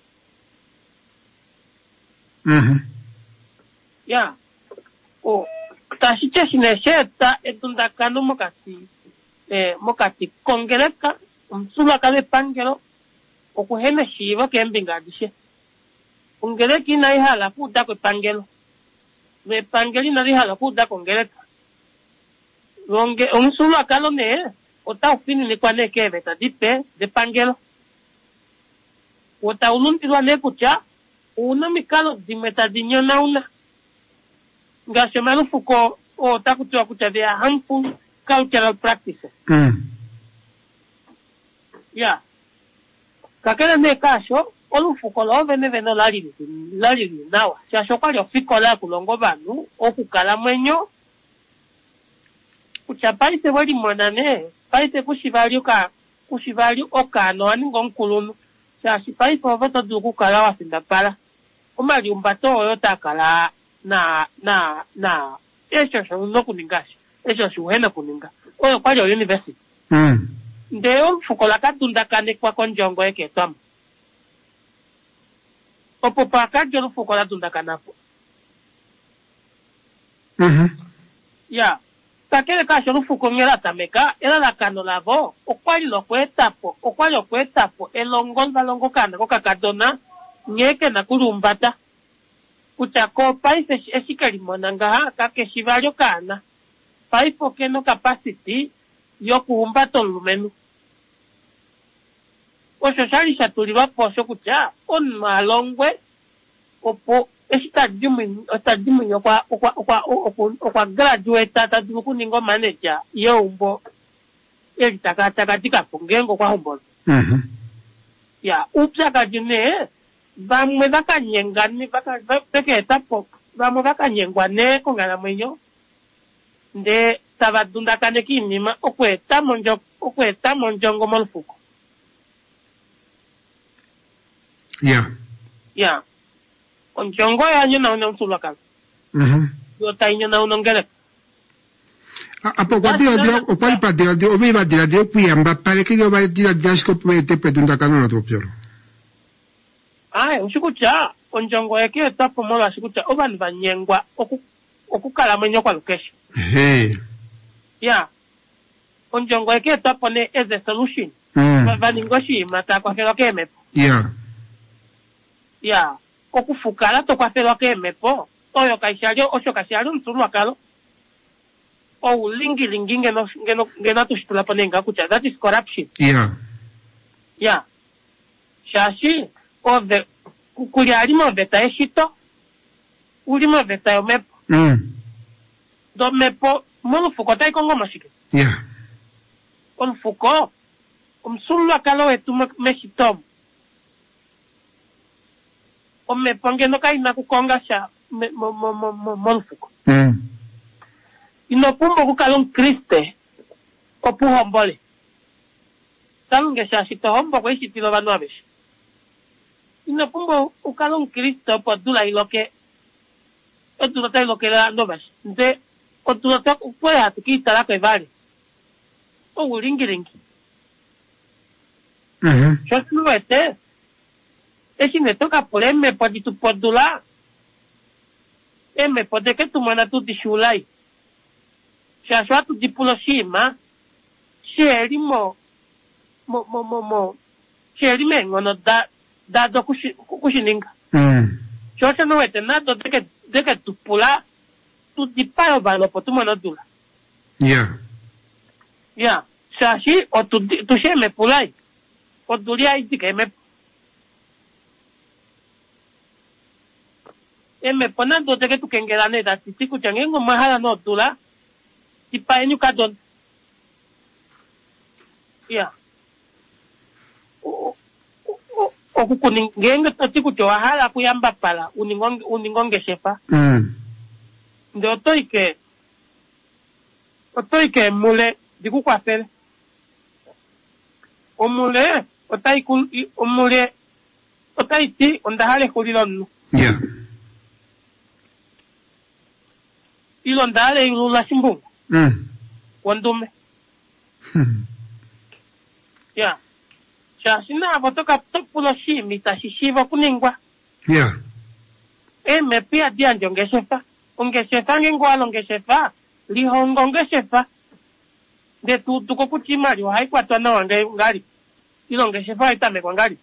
[SPEAKER 1] Mhm.
[SPEAKER 6] ya o tashiche sinesheta etundakano mokati eh mokati kongereka umsula kale pangelo okuhene shiva kembingadishe ungereki na ihala kuda ko pangelo me pangeli na ihala kuda kongereka longe umsula kalo ne ota ufini ni kwa neke beta dipe de pangelo ota ulunti wa nekucha una mikalo dimetadinyo na una nga semanu fuko o takutua kutavia harmful cultural practices
[SPEAKER 1] Mm.
[SPEAKER 6] ya kakena ne kasho olu fuko lo vene veno lali lali nawa sha kwali ofiko la kulongo banu okukala mwenyo kuchapaite wali monane paite kushivalyo ka kushivalyo okano ani ngonkulunu sha sipaite ovoto duku kala wasinda pala umali umbato oyo takala na na na eso sho no kuningashi eso sho hena kuninga oyo kwali university
[SPEAKER 1] Mm.
[SPEAKER 6] ndeo fukola katunda kane kwa konjongo eke tamo opo paka joro fukola tunda kanapo
[SPEAKER 1] Mhm.
[SPEAKER 6] ya takele ka shoro fuko ngera tameka era la kano lavo okwali lo kwetapo okwali lo kwetapo elongonza longo kana ko kakadona nyeke na kulumbata kuchako paise esikali monanga kake shivalyo kana paipo keno capacity yokuumba tolumenu osho shali shatuliwa posho kucha on malongwe opo esitajimu estajimu yokwa okwa okwa okwa graduate tata duku ningo manager yombo eli takataka tika pongengo kwa hombo
[SPEAKER 1] Mhm.
[SPEAKER 6] ya upsa kajine bamwe bakanyengani baka peke tapo bamwe bakanyengwane ko ngala mwenyo nde tabadunda kane kinima okweta monjo okweta monjongo molfuko
[SPEAKER 1] Yeah.
[SPEAKER 6] ya onjongo ya nyona una msulaka
[SPEAKER 1] Mhm.
[SPEAKER 6] yo tainyo na unongele
[SPEAKER 1] Apo kwa dira dira o kwali pa dira dira o viva dira dira kuyamba pale ke yo ba dira dira sko pete petunda kanono to pioro.
[SPEAKER 6] ai ushikucha onjongo yake tapo mola shikucha obani banyengwa oku okukala mwenyo kwa location
[SPEAKER 1] Hey.
[SPEAKER 6] ya onjongo yake tapo ne as a solution
[SPEAKER 1] Mm.
[SPEAKER 6] baningoshi mata kwa kelo keme
[SPEAKER 1] Yeah.
[SPEAKER 6] ya okufukala to kwa kelo keme po oyo kaishalio osho kashalio msulu akalo o lingi lingi ngeno ngeno ngena tushitula panenga kucha that is corruption
[SPEAKER 1] Yeah.
[SPEAKER 6] ya shashi o de kuli alimo beta eshito ulimo beta yo mepo
[SPEAKER 1] Mm.
[SPEAKER 6] do mepo mono fuko tai kongo mashike
[SPEAKER 1] Yeah.
[SPEAKER 6] on fuko umsulu akalo etu meshitom o mepo ngeno kai na kukonga sha me mo mo mo mo mono fuko
[SPEAKER 1] Mm.
[SPEAKER 6] inopumbo kukalon kriste opu hombole tange sha shito hombo ko ishitilo banu abeshi inopumbo ukalon kriste opo dula iloke otulota iloke la nobashi nde otulota puede hatukita la vale o ulingilingi
[SPEAKER 1] Mhm.
[SPEAKER 6] yo sluete esi me toca ponerme por tu podula eme pode que tu mana tu di shulai sha sha tu di puloshima sheri mo mo mo mo mo sheri me ngono da da do kushi kushininga
[SPEAKER 1] mm
[SPEAKER 6] chocha no ete na do de que de que tu pula tu di paio ba lo potu mana dula
[SPEAKER 1] yeah
[SPEAKER 6] ya sha shi o tu tu sheme pulai o dulia i di que me e me ponando de que tu kengelane da ti ku changengo mahala no tula ti pa enyu kadon ya o o o ku kuningenga ti ku tohala ku yamba pala uningonge uningonge shefa
[SPEAKER 1] mm
[SPEAKER 6] ndo toike o toike mule di ku kwapele o mule o tai ku o mule o tai ti onda hale hulilon
[SPEAKER 1] yeah
[SPEAKER 6] ilon dale ilula simbung
[SPEAKER 1] mm
[SPEAKER 6] wandume
[SPEAKER 1] hmm.
[SPEAKER 6] ya shashina abotoka topulo shimi tashishiva kuningwa
[SPEAKER 1] yeah
[SPEAKER 6] e me pia dia njongeshefa ongeshefa ngengwa longeshefa lihongo ngeshefa de tu tuko kuchimali wa haikwa twana wange ngali ilongeshefa itame kwa ngali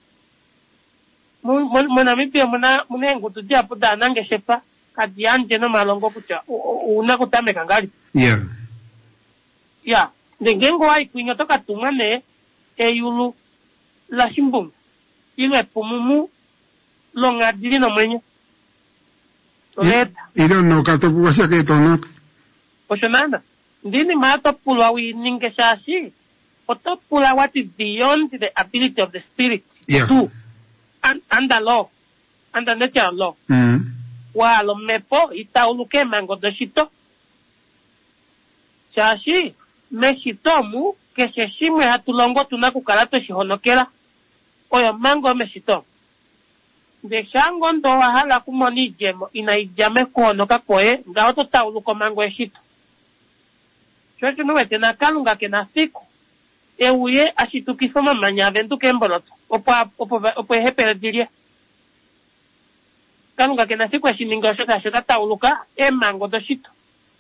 [SPEAKER 6] mona mipia mona munengu tudia puda nangeshefa kadianje no malongo kucha una kutame kangali
[SPEAKER 1] yeah
[SPEAKER 6] ya ndengengo ai kwinyo toka tumane e yulu la simbung ile pumumu longa dilino mwenye toleta
[SPEAKER 1] ilo no kato puwasya ke tono
[SPEAKER 6] oshonana ndini mato pulwa wi ninge shashi oto pula what is beyond the ability of the spirit
[SPEAKER 1] yeah
[SPEAKER 6] to and under law under natural law
[SPEAKER 1] mm
[SPEAKER 6] wa lo mepo itauluke mango de shito shashi meshitomu que se shime hatulongo tunakukalato shihonokela oyo mango meshito de shango ndo wahala kumoni jemo inaijame kuhonoka koe ngao to tauluko mango eshito chocho nuwete na kalunga ke na siku euye ashitukisoma manyave nduke mboloto opo opo opo hepere dirie kalunga ke na siku ashininga shota shota tauluka e mango do shito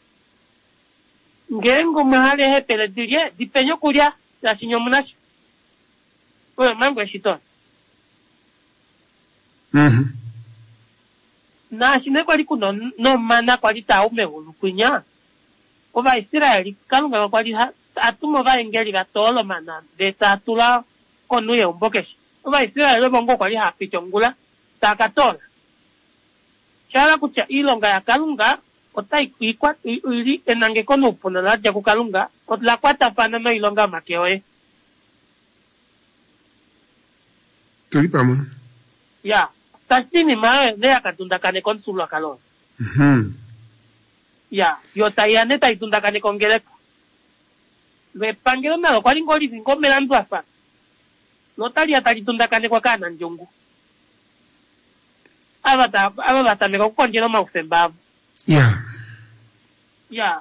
[SPEAKER 6] ngengo mahale hepele dirie dipenyo kulia la sinyo munacho oyo mango eshito
[SPEAKER 1] mhm
[SPEAKER 6] na shine kwa liku no, no mana kwa lita ume ulu kwinya oba Israeli kalunga kwa lita atumo va engeli ga tolo mana de tatula konuye umbokeshi oba Israeli bongo kwa lita pichongula takatola chala kucha ilonga ya kalunga otai kuikwa uli enange kono upuna la jaku kalunga otla kwata pana no ilonga makeoe
[SPEAKER 1] tulipa mo
[SPEAKER 6] ya tasini mae ne akatunda kane konsulu akalon
[SPEAKER 1] mhm
[SPEAKER 6] ya yo tayane taitunda kane kongeleka le pangelo nalo kwa lingoli vingome landu afa notali atalitunda kane kwa kana njongu abata abata meko konjeno maufembavu
[SPEAKER 1] yeah
[SPEAKER 6] ya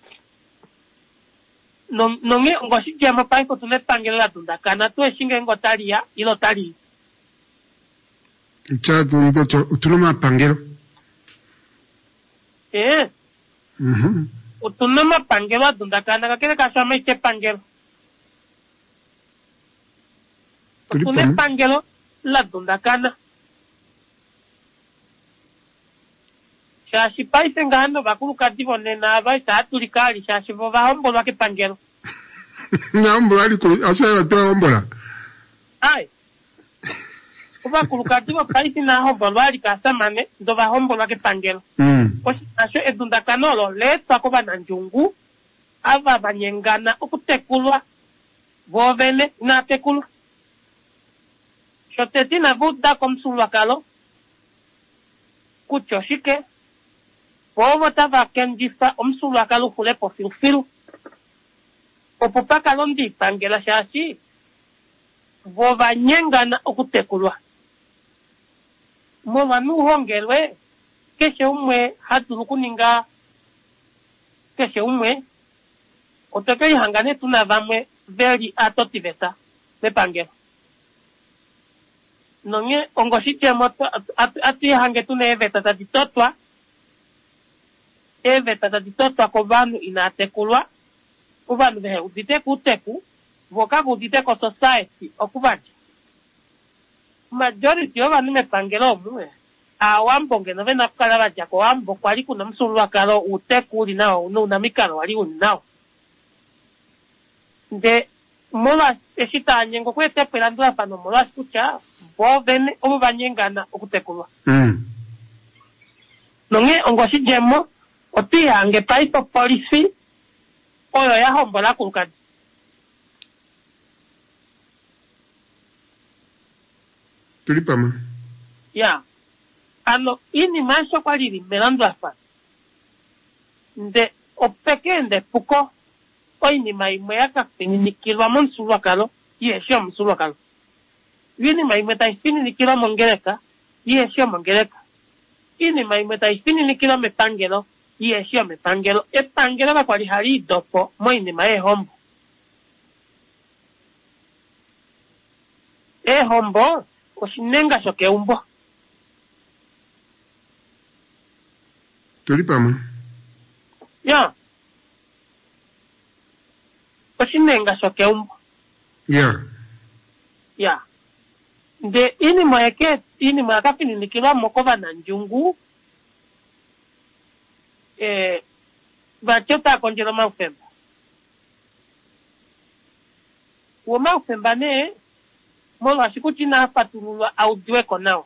[SPEAKER 6] no no nge ngoshi jama pai ko tune pangelo la tunda kana tu eshinge ngotalia ilo tali
[SPEAKER 1] cha tunde to utuluma pangero
[SPEAKER 6] eh
[SPEAKER 1] mhm
[SPEAKER 6] utunama pangelo tunda kana kakele kasama iche pangelo tune pangelo la tunda kana shashi pai sengano bakulu kativo nena bai tatulikali shashi vo bahombola ke pangelo
[SPEAKER 1] na ombola liko asa to ombola
[SPEAKER 6] ai uba kulukativo pai sina hombola ali kasamane ndo bahombola ke pangelo
[SPEAKER 1] mm
[SPEAKER 6] oshi asho edunda kanolo leto akoba na njungu ava banyengana okutekulwa vovene na tekulwa shotetina buddha komsulwa kalo kuchoshike Povo tava kendisa omsulu akalu fule po filfilu. Opopa kalondi pangela shashi. Vova nyenga na okutekulwa. Mwa nu hongelwe. Keshe umwe hatulu kuninga. Keshe umwe. Oteke ihangane tunavamwe veri atotiveta. Me pangela. Nonge ongoshite moto ati hange tuneveta tatitotwa. eve tata ditoto ako vanu inatekulwa uvanu vehe uditeku uteku vokaku uditeko society okuvaja majority ovanu mepangelo omwe awambo ngeno vena kukala vajako wambo kwali kuna msulwakalo uteku uli nawo una mikalo wali uli nawo nde mola esitanye ngokwetepela ndula pano mola sikucha bovene obo banyengana okutekulwa
[SPEAKER 1] mm
[SPEAKER 6] nonge ongosi jemo otiyange paipo policy oyo yahombola kulukadi
[SPEAKER 1] tulipama
[SPEAKER 6] ya ano ini maisho kwalili melando afa nde opekende puko oini maimwe yaka fininikilwa monsulwa kalo yesho monsulwa kalo ini maimwe ta fininikilwa mongeleka yesho mongeleka ini maimwe ta fininikilwa mepangelo yesho mepangelo epangelo ba kwali hali dopo moini mae hombo e hombo oshinenga shoke umbo
[SPEAKER 1] tulipama
[SPEAKER 6] ya oshinenga shoke umbo
[SPEAKER 1] ya
[SPEAKER 6] ya nde ini mweke ini mwaka fininikilwa mokova na njungu eh bachota konjelo maufemba wo maufemba ne molo ashikutina patululwa audiweko nao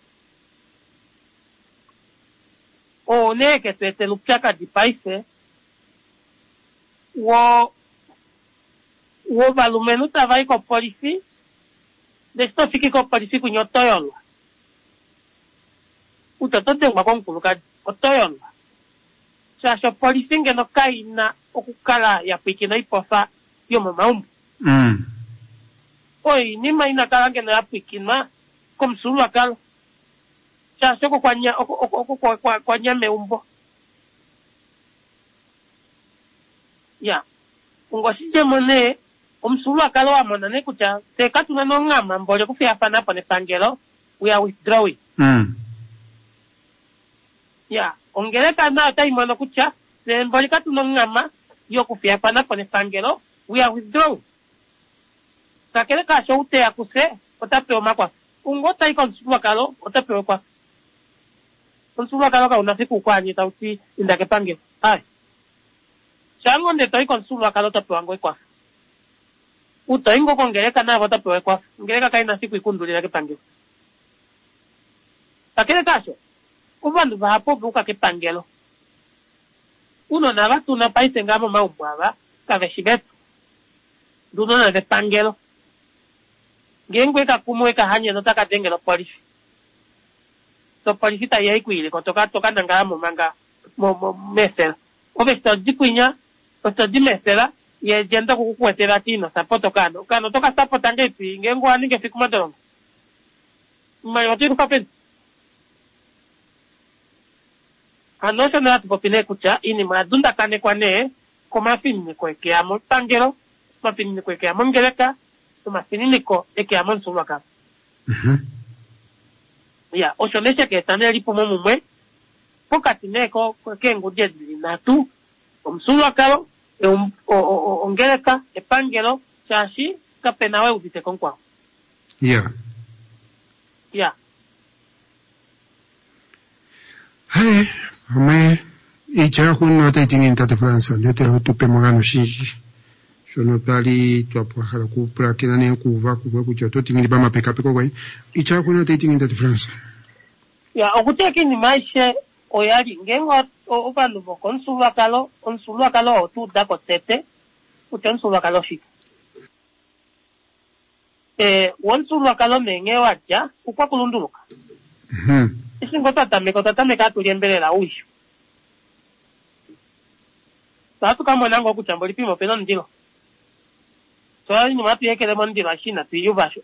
[SPEAKER 6] o ne que te te lupchaka di paise wo wo balumenu travai ko polisi de sto fiki ko polisi kunyo toyolo utotote ngwa konkuluka otoyolo sasho polisi ngeno kaina okukala ya pikino ipofa yo mamaumbu
[SPEAKER 1] mm
[SPEAKER 6] oi ni maina kala ngeno ya pikina komsulwa kalo sasho ko kwanya oko kwa kwanya meumbo ya ungosije mone omsulwa kalo wa mona ne kucha te katuna no ngama mbole kufia fana pone pangelo we are withdrawing
[SPEAKER 1] mm
[SPEAKER 6] ya ongeleka na tai mono kucha te mbole katuna ngama yo kufia fana pone pangelo we are withdrawing kakele ka sho ute akuse otape omakwa ungota ikonsulwa kalo otape kwa konsulwa kalo ka unasiku kwa ni tauti indake pangelo ai chango nde toi konsulwa kalo tape wango kwa uta ingo kongeleka na vota pewe kwa ngeleka kaina siku ikundulira kipangelo takele kasho uvandu vapo buka kipangelo uno na vatu na paise ngamo maumbwava kaveshibetu duno na kipangelo ngengwe kakumwe kahanye no takatengelo polisi to polisi ta yai kuile kotoka toka nangamo manga mo mo mesela obesto dikunya obesto di mesela ye jenda kukukwetera tino sapoto kano kano toka sapota ngepi ngengo aninge fikumadongo mayoti kapen anosho na tupopine kucha ini madunda kane kwane koma fini kweke amo tangero mafini kweke amo ngeleka mafini niko eke amo sulwaka
[SPEAKER 1] mhm
[SPEAKER 6] ya oshonesha ke taneli pomo mumwe pokati neko kweke ngudye na tu omsulwakalo e un ongeleka e pangelo chashi kapenawe udite konkwa
[SPEAKER 1] ya
[SPEAKER 6] ya
[SPEAKER 1] hai ame icha kuno te tinginta te França de te tupe magano shiji shono tali tu apahara ku pra kina ne ku va ku ku cho to tingi ba mapeka peko kwai icha kuno te tinginta te França
[SPEAKER 6] ya okuteki ni maisha oyali ngengo obandu bokonsulwa kalo onsulwa kalo tu dako tete utensulwa kalo fika eh wonsulwa kalo menge wacha ukwa kulunduluka
[SPEAKER 1] mhm
[SPEAKER 6] isingo tatame ko tatame ka tuliembelela uisho tatu kama nango kuchamboli pimo peno ndilo so ni matu yekele mondilo ashina tuyuvasho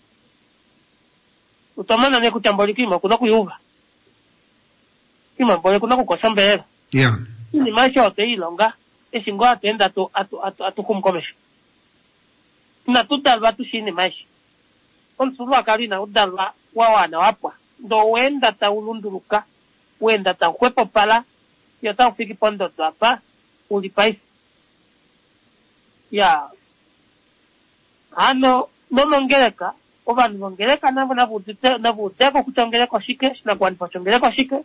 [SPEAKER 6] utomana ne kuchamboli pimo kuno kuyuva kima mbole kuna kukosa mbele
[SPEAKER 1] ya
[SPEAKER 6] ni maisha ote ilonga esingo atenda tu atu atu atu kumkomesha na tutalwa tu shini maisha onsulwa kali na udalwa wawana wapwa ndo wenda ta ulunduluka wenda ta kwepo pala ya tau fiki pondo apa ulipais ya ano no mongeleka oba mongeleka na na budite na budite ko kutongeleka shike na kwa npotongeleka shike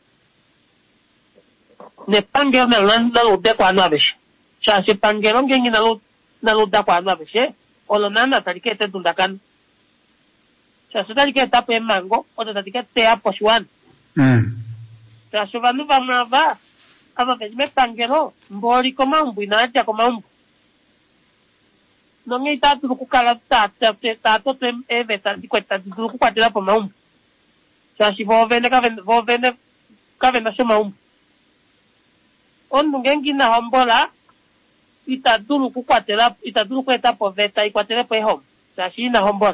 [SPEAKER 6] ne pangelo na landa ude kwa nabesh cha se pangelo ngengi na lo na lo da kwa nabesh olo nana talikete dundakan cha se talikete pe mango o talikete apo shwan
[SPEAKER 1] mm
[SPEAKER 6] cha so vanu vamava ava me pangelo mboli koma umbu na ja koma umbu no ngi tatu ku kala tata tato tem eveta di questa di ku kwatela po maumbu cha si vo vende ka vende vo vende ka vende so maumbu on ngengi na hombola ita dulu ku kwatela ita dulu ku eta po veta I kwatela po hom cha si na hombola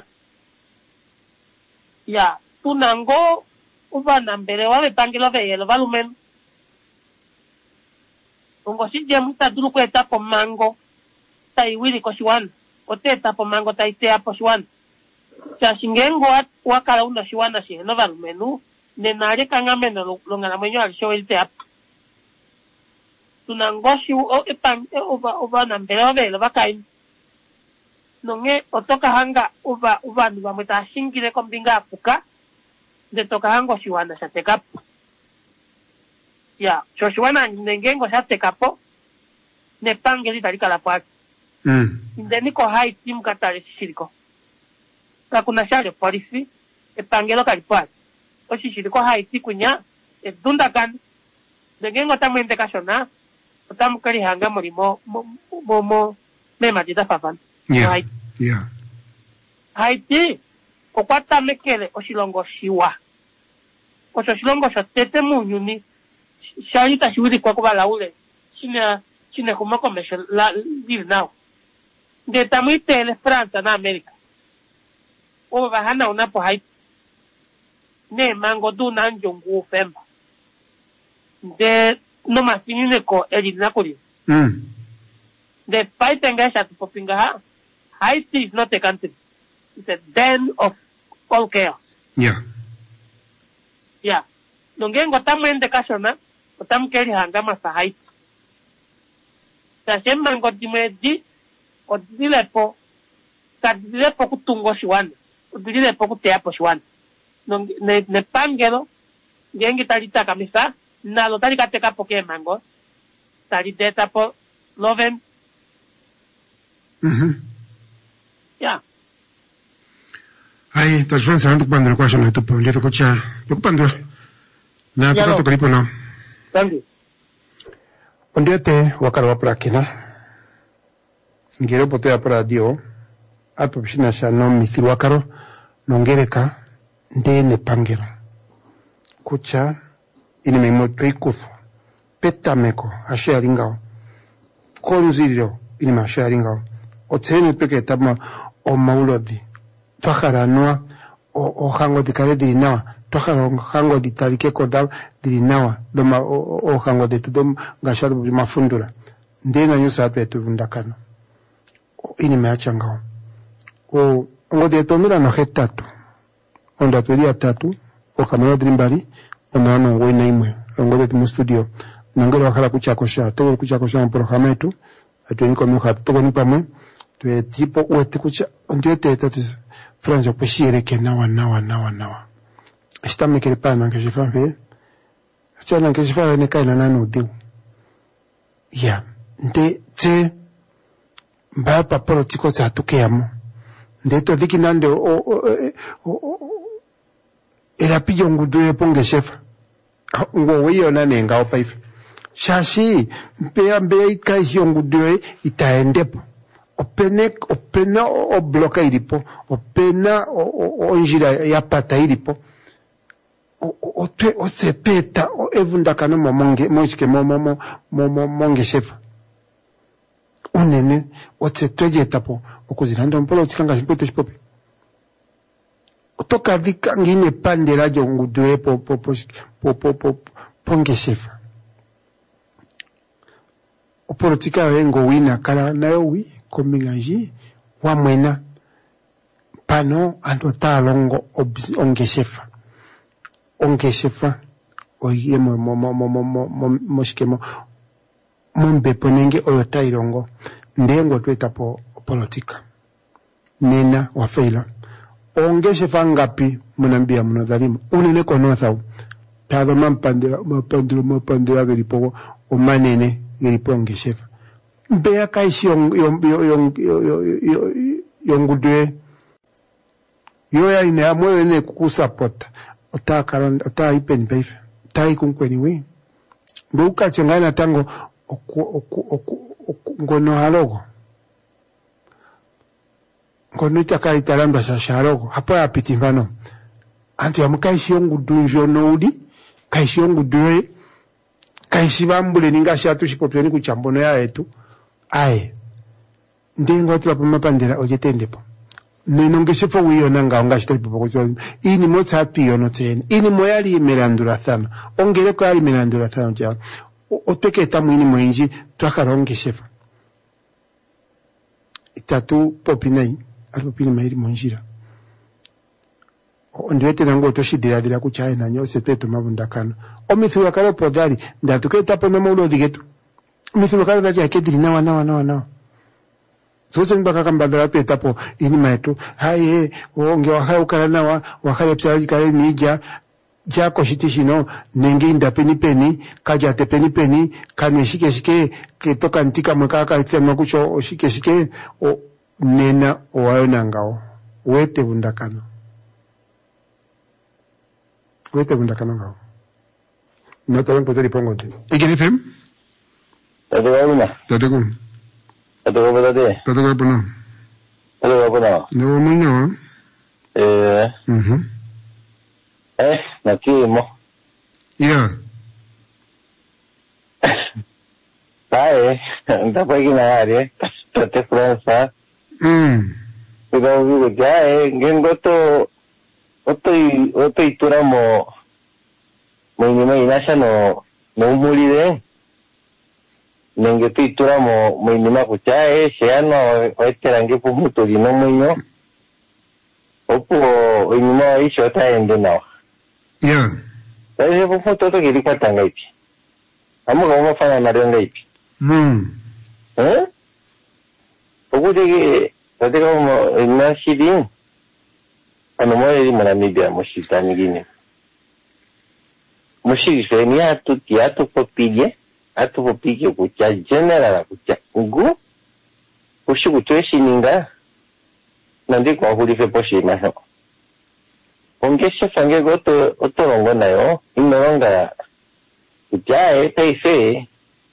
[SPEAKER 6] ya tunango uva na mbele wa pangelo ve yelo valumen ungo si je muta dulu ku eta po mango tai wili ko siwan o te tapo mango tai te apo siwan cha singengo at wakala una siwana si no valumenu ne nare kanga meno lo ngana menyo al show il te ap tunangoshi o epan ova ova na mbele ove lo vakai nonge otoka hanga ova ova ni vameta singile kombinga apuka de toka hango siwana sa te kap ya so siwana nengengo sa te kapo ne pangeli tarika la pa
[SPEAKER 1] mm
[SPEAKER 6] Indeni ko hai tim katare sisiriko. Ka kuna shale polisi e pangelo kalipat. O sisiriko hai ti kunya e dundakan. Dengengo tamu indikasiona. Tamu kali hanga morimo mo mo mo me matita fafan.
[SPEAKER 1] yeah yeah
[SPEAKER 6] Hai ti o kwata mekele o silongo siwa. O so silongo sa tete munyuni. Shalita shiwiri kwa kwa laule. Sina sina kumako meshe la live now. De tamuite Francia na America. O bahana una po hai. Ne mango du nan jongu femba. De no masinine ko elina kuri.
[SPEAKER 1] mm
[SPEAKER 6] The fight and guys at Popinga. Haiti is not a country. It's a den of all chaos.
[SPEAKER 1] yeah
[SPEAKER 6] Yeah. Nongengo tamu ende kasona. Tamu keri hangama sa Haiti. Sa semmango dimedi. O dilepo, ka dilepo kutungo siwan, o dilepo kuteapo siwan. No ne ne pangelo, gengi talita kamisa, na lo tali kateka poke mango, tali deta po loven.
[SPEAKER 1] mhm
[SPEAKER 6] Ya.
[SPEAKER 1] ai ta jwan sa ndu pandro kwa shona to po le to kocha to pandro na to to kripo na
[SPEAKER 6] Tangi.
[SPEAKER 1] ondiate wakara wa prakina ngero potea para dio apo pishina sha no misiru wakaro nongereka ndene pangero kucha ini memo twikufu peta meko asharingao konziriro ini masharingao otsene peke tama o maulodi twakara noa o, o hango di kare diri nawa twakara hango di tarike koda diri nawa doma o, o hango di tudom gasharu mafundura ndena nyusa atu etu vundakano ini meacha ngao o ngode tonira no hetatu onda tulia tatu o kamera drimbari ona no ngoina imwe ngode tu studio nangero wakala kuchakosha to kuchakosha programa yetu atoni komi hat to ni pamwe tu tipo wete kucha ndio tete tu franja peshire ke nawa nawa nawa nawa esta me kere pana que je fa fe chana que je fa ne kaina nanu diu ya nde te ba pa politiko tsa tukeyamo ndeto dikinande o o o era pillo ngudu ponge chef ngo wiyo na nenga o paife shashi mpe ambe kai ngudu itaendepo openek opena o bloka ilipo opena o njira ya pata ilipo o te o sepeta o evunda kana momonge moshike momo momo monge chef unene otse tweje tapo okuziranda mpolo tsikanga chipote chipope otoka dika ngine pande radio ngudwe po po po po po ponge chef opolotika wengo wina kala nayo wi komingaji wa mwena pano ando talongo onge chef onge chef oye mo mo mo mo mo mo moshikemo mumbepo nenge oyo tairongo ndengo twetapo politika nena wafeila ongeshe fangapi munambia munadhalimu unene kono sawu tado mampandira mampandira mampandira geripo o manene geripo ongeshe mbeya kaishi yon yon yon yon yongudwe yo ya ine amwe ne kukusapota otakaron otaipen beef tai kunkweni we nduka changana tango oku oku oku ngono halogo ngono itakai talamba shasharogo hapo apiti mfano anti amukaishi yongudunjo nodi kaishi yongudwe kaishi bambule ninga shatu shipopyoni kuchambono ya etu aye ndengo tulapo mapandira ojetendepo neno ngeshepo wiyo nanga ongashita ipopo kuzo ini motsa hapi yono tene ini moyali imerandura thano ongere kwa yali imerandura thano jao oteke etamu ini moinji tuakara ongeshefa itatu popinai alipopini mairi monjira ondiwete nango otoshidira dira kuchaye na nyo sepeto mabundakano omithuwa kare podari ndatuke etapo na maulo digetu omithuwa kare daji hakediri nawa nawa nawa nawa sote mbaka kambadala petapo ini maetu haye onge wahaye ukarana wa wahaye ptaraji kare nija jako shitishino nenge inda peni peni kajate peni peni kanwe shike shike ketoka ntika mwekaka itema kucho shike shike o nena owayo nangao wete bundakano wete bundakano ngao natawen poteri pongote ikini fem
[SPEAKER 7] tade wabuna
[SPEAKER 1] tade kum
[SPEAKER 7] tade wabuna de
[SPEAKER 1] tade wabuna
[SPEAKER 7] tade wabuna
[SPEAKER 1] no wabuna
[SPEAKER 7] eh
[SPEAKER 1] mhm
[SPEAKER 7] eh nakimo
[SPEAKER 1] yeah
[SPEAKER 7] Tae, ndapo ikina ari, tate Fransa.
[SPEAKER 1] mm
[SPEAKER 7] Pero digo, ya, eh, ngengo to, oto i, oto itura mo, mo inima inasha no, no umuri de, nenge to itura mo, mo inima kucha, eh, shea no, oeterange pu mutori no muño, opo, o inima isho ta ende nao.
[SPEAKER 1] yeah
[SPEAKER 7] Ese pu mutoto kiri kwa tangaipi. Amo kama mafana marionga
[SPEAKER 1] mm
[SPEAKER 7] eh? Okudege, tate kama ina shiri, ano mo eri Namibia mo shitani gine. Mo shiri se ni atu ti atu popige, atu popige kucha generala kucha ugu, kushi kutueshi ninga, nandi kwa huli fe poshi maho. Ongeshe fange goto otorongo na yo, inoronga kucha e peife,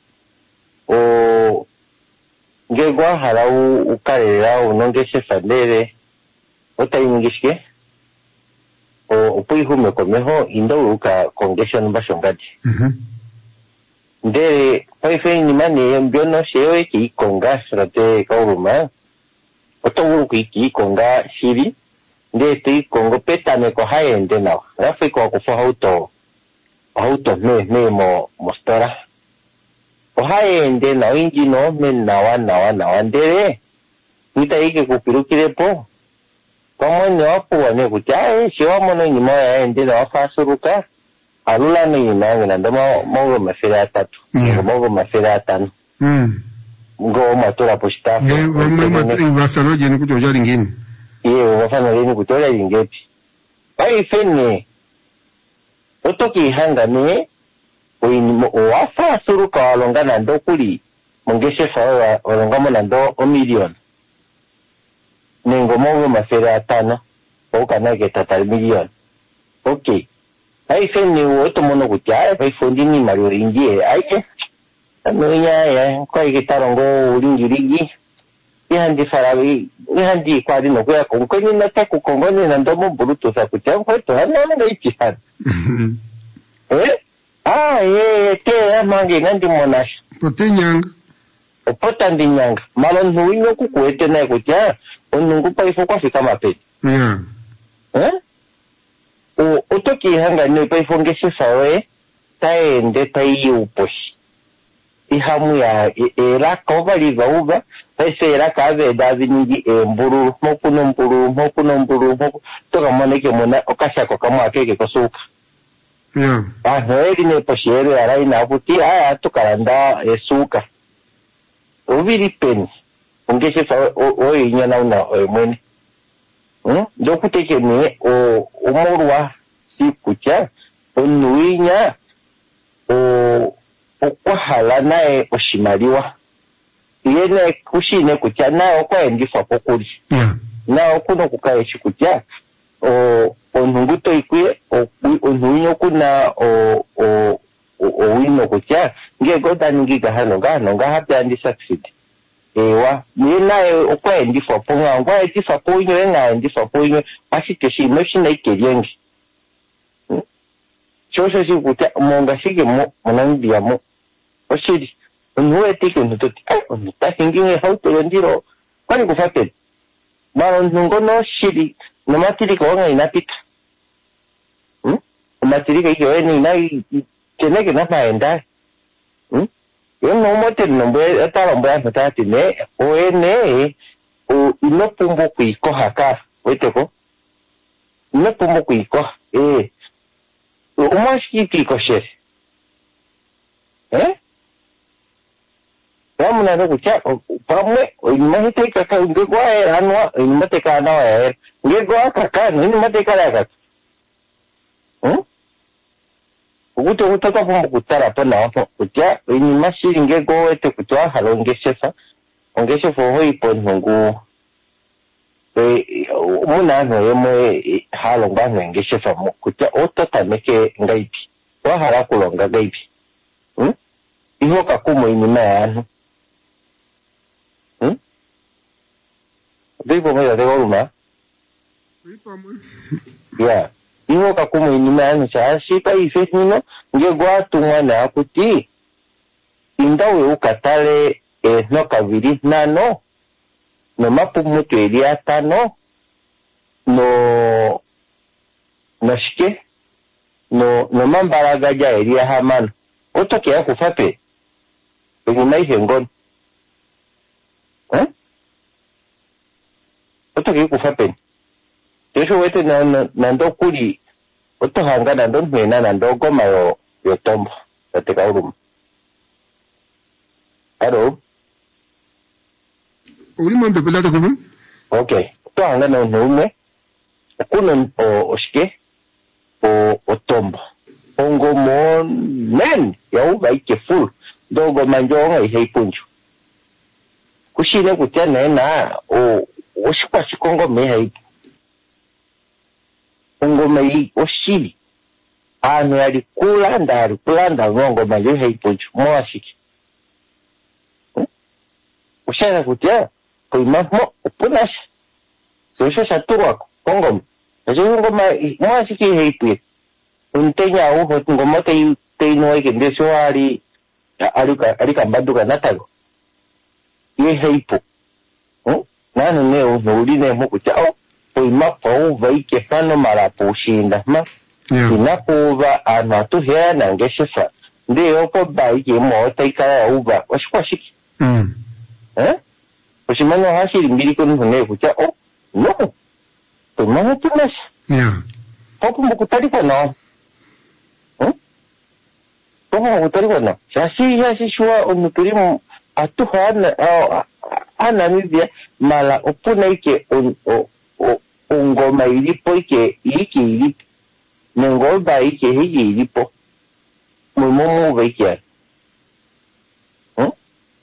[SPEAKER 7] o ngegwa harau ukarera unongeshe fandere otaingishike o upuihume komeho indo uka kongesha nbashongati
[SPEAKER 1] mhm
[SPEAKER 7] ndere paife ni mani mbiono shewe ki konga strate kauruma otowu ki konga shiri nde ti kongo petame ko haende na rafe ko kufa auto auto me me mo mostora ohaende na inji no men nawa nawa nawa ndere nita ike kupirukire po kama ni wapo wane kuchae shiwa mono nyima ya ende na wafasuruka alula ni nyima ngina ndama mongo mafira atatu mongo mafira atano
[SPEAKER 1] mm
[SPEAKER 7] ngo matura poshita
[SPEAKER 1] nge wama ibasalo jeni kutoja lingine
[SPEAKER 7] iye wafana lini kutoja lingeti bai fene otoki hanga ni oinimo owafa suruka walonga nando kuli mongeshe fawa walonga mo nando o million nengo mongo mafera atano oka nage tatal million okay ai feni woto mono kutia ai fondi ni maruringi ai ke anonya ya kwa igitarongo ulingi ligi yandi farabi yandi kwa dino kwa konkoni na ta kukongoni nando mo buruto sa kutia kwa to hana na ichihan eh ah ye te mangi nandi monash
[SPEAKER 1] potenyanga
[SPEAKER 7] opotandi nyanga malon huinyo kukwete na kutia onungu pa ifo kwa fika mape
[SPEAKER 1] yeah
[SPEAKER 7] eh o otoki hanga ne pa ifo ngeshe sawe taende tai uposhi ihamu ya era kovali gauga pese era kave davi nyingi emburu mokuno mburu mokuno mburu moku toka moneke mona okasha kwa kama akeke kosuka
[SPEAKER 1] Yeah.
[SPEAKER 7] Ano eri ne poshere arai na buti aya tukaranda esuka. Ubiri pen. Ungese fa o inya na una o mwene. Hmm? Dokuteke ne o umurwa si kucha onuinya o okwahala nae oshimaliwa. Yene kushine kucha na okwa endifa pokuli.
[SPEAKER 1] Yeah.
[SPEAKER 7] Na okuno kukaye shikucha o onunguto ikwe onunyo kuna o o o wino kucha nge goda ningiga hano ngano nga happy and succeed ewa nina okwa endi for ponga ngwa endi for ponyo nga endi for ponyo asike shi machine ikerienge chose shi kucha monga shige mo monandia mo oshiri onwe tike ntoti eh onta hinginge hauto ndiro kwani kufate maro nungono shiri no matiri ko nga inapita hm matiri ke yo ni na kene ke na maenda hm yo no mote no mbe atara mbe atati ne o ene o inopumbo kuiko haka weteko inopumbo kuiko eh o maski kiko shere eh Vamos na kucha pamwe imahite kaka ngegwa e anwa imate kana wa ngegwa kaka ni mate kala kaka hm ukuto kutoka pombo kutara pana hapo kucha ni mashiri ngego ete kutwa halongeshefa ongeshefa ho ipo nungu e muna no yemo halonga ngeshefa mo kucha otatameke ngaipi wa hala kulonga ngaipi hm iho kakumo inima yanu hm Dipo mo de goruma
[SPEAKER 1] Dipo mo
[SPEAKER 7] ya iho kakumo inima yanu cha shika ifesino ngegwa tumwana akuti indawe ukatale eh, no kabiri nano no mapumutu eri atano no no shike no no mambaraga ja eri hamano otoke ya kufape egumaihe ngon eh otoke kufape Eso wete na nando kuri oto hanga nando mena nando goma yo yo tombo ate kaurum. Hello.
[SPEAKER 1] Uri mambe pelata kumu?
[SPEAKER 7] Okay. To hanga no nume. Kuno o oshike o o tombo. Ongo mo men ya uba ike full. Dogo manjonga ihe punju. Kushine kutana na o oshikwa shikongo meha ipu. Ngoma hii oshili ano yali kulanda yali kulanda ngoma yo heipunju mwashiki hmm? Ushaka kutia kuima mo upunasha sosho shaturwako ngoma ajo ngoma mwashiki heipu untenya uho ngoma te teino ike ndeso ali alika alika mbaduka natago ye heipu hmm? Nanu ne uhuline mo kutia Ima pau vai ke kano mara pushinda ma inakuva anatu hea na ngeshifa ndiyo po bai ke mo taika uba washkwashiki
[SPEAKER 1] mm
[SPEAKER 7] eh ushimano hashiri mbili kunu hune kucha oh no to mana tunas
[SPEAKER 1] yeah
[SPEAKER 7] popo mukutari kono eh popo mukutari kono shashi shashi shua onuturimu atu hana ana mibia mala opuna ike on o ngoma ilipo ike iki ilipo ngomba ike hiji ilipo mumu veikia hm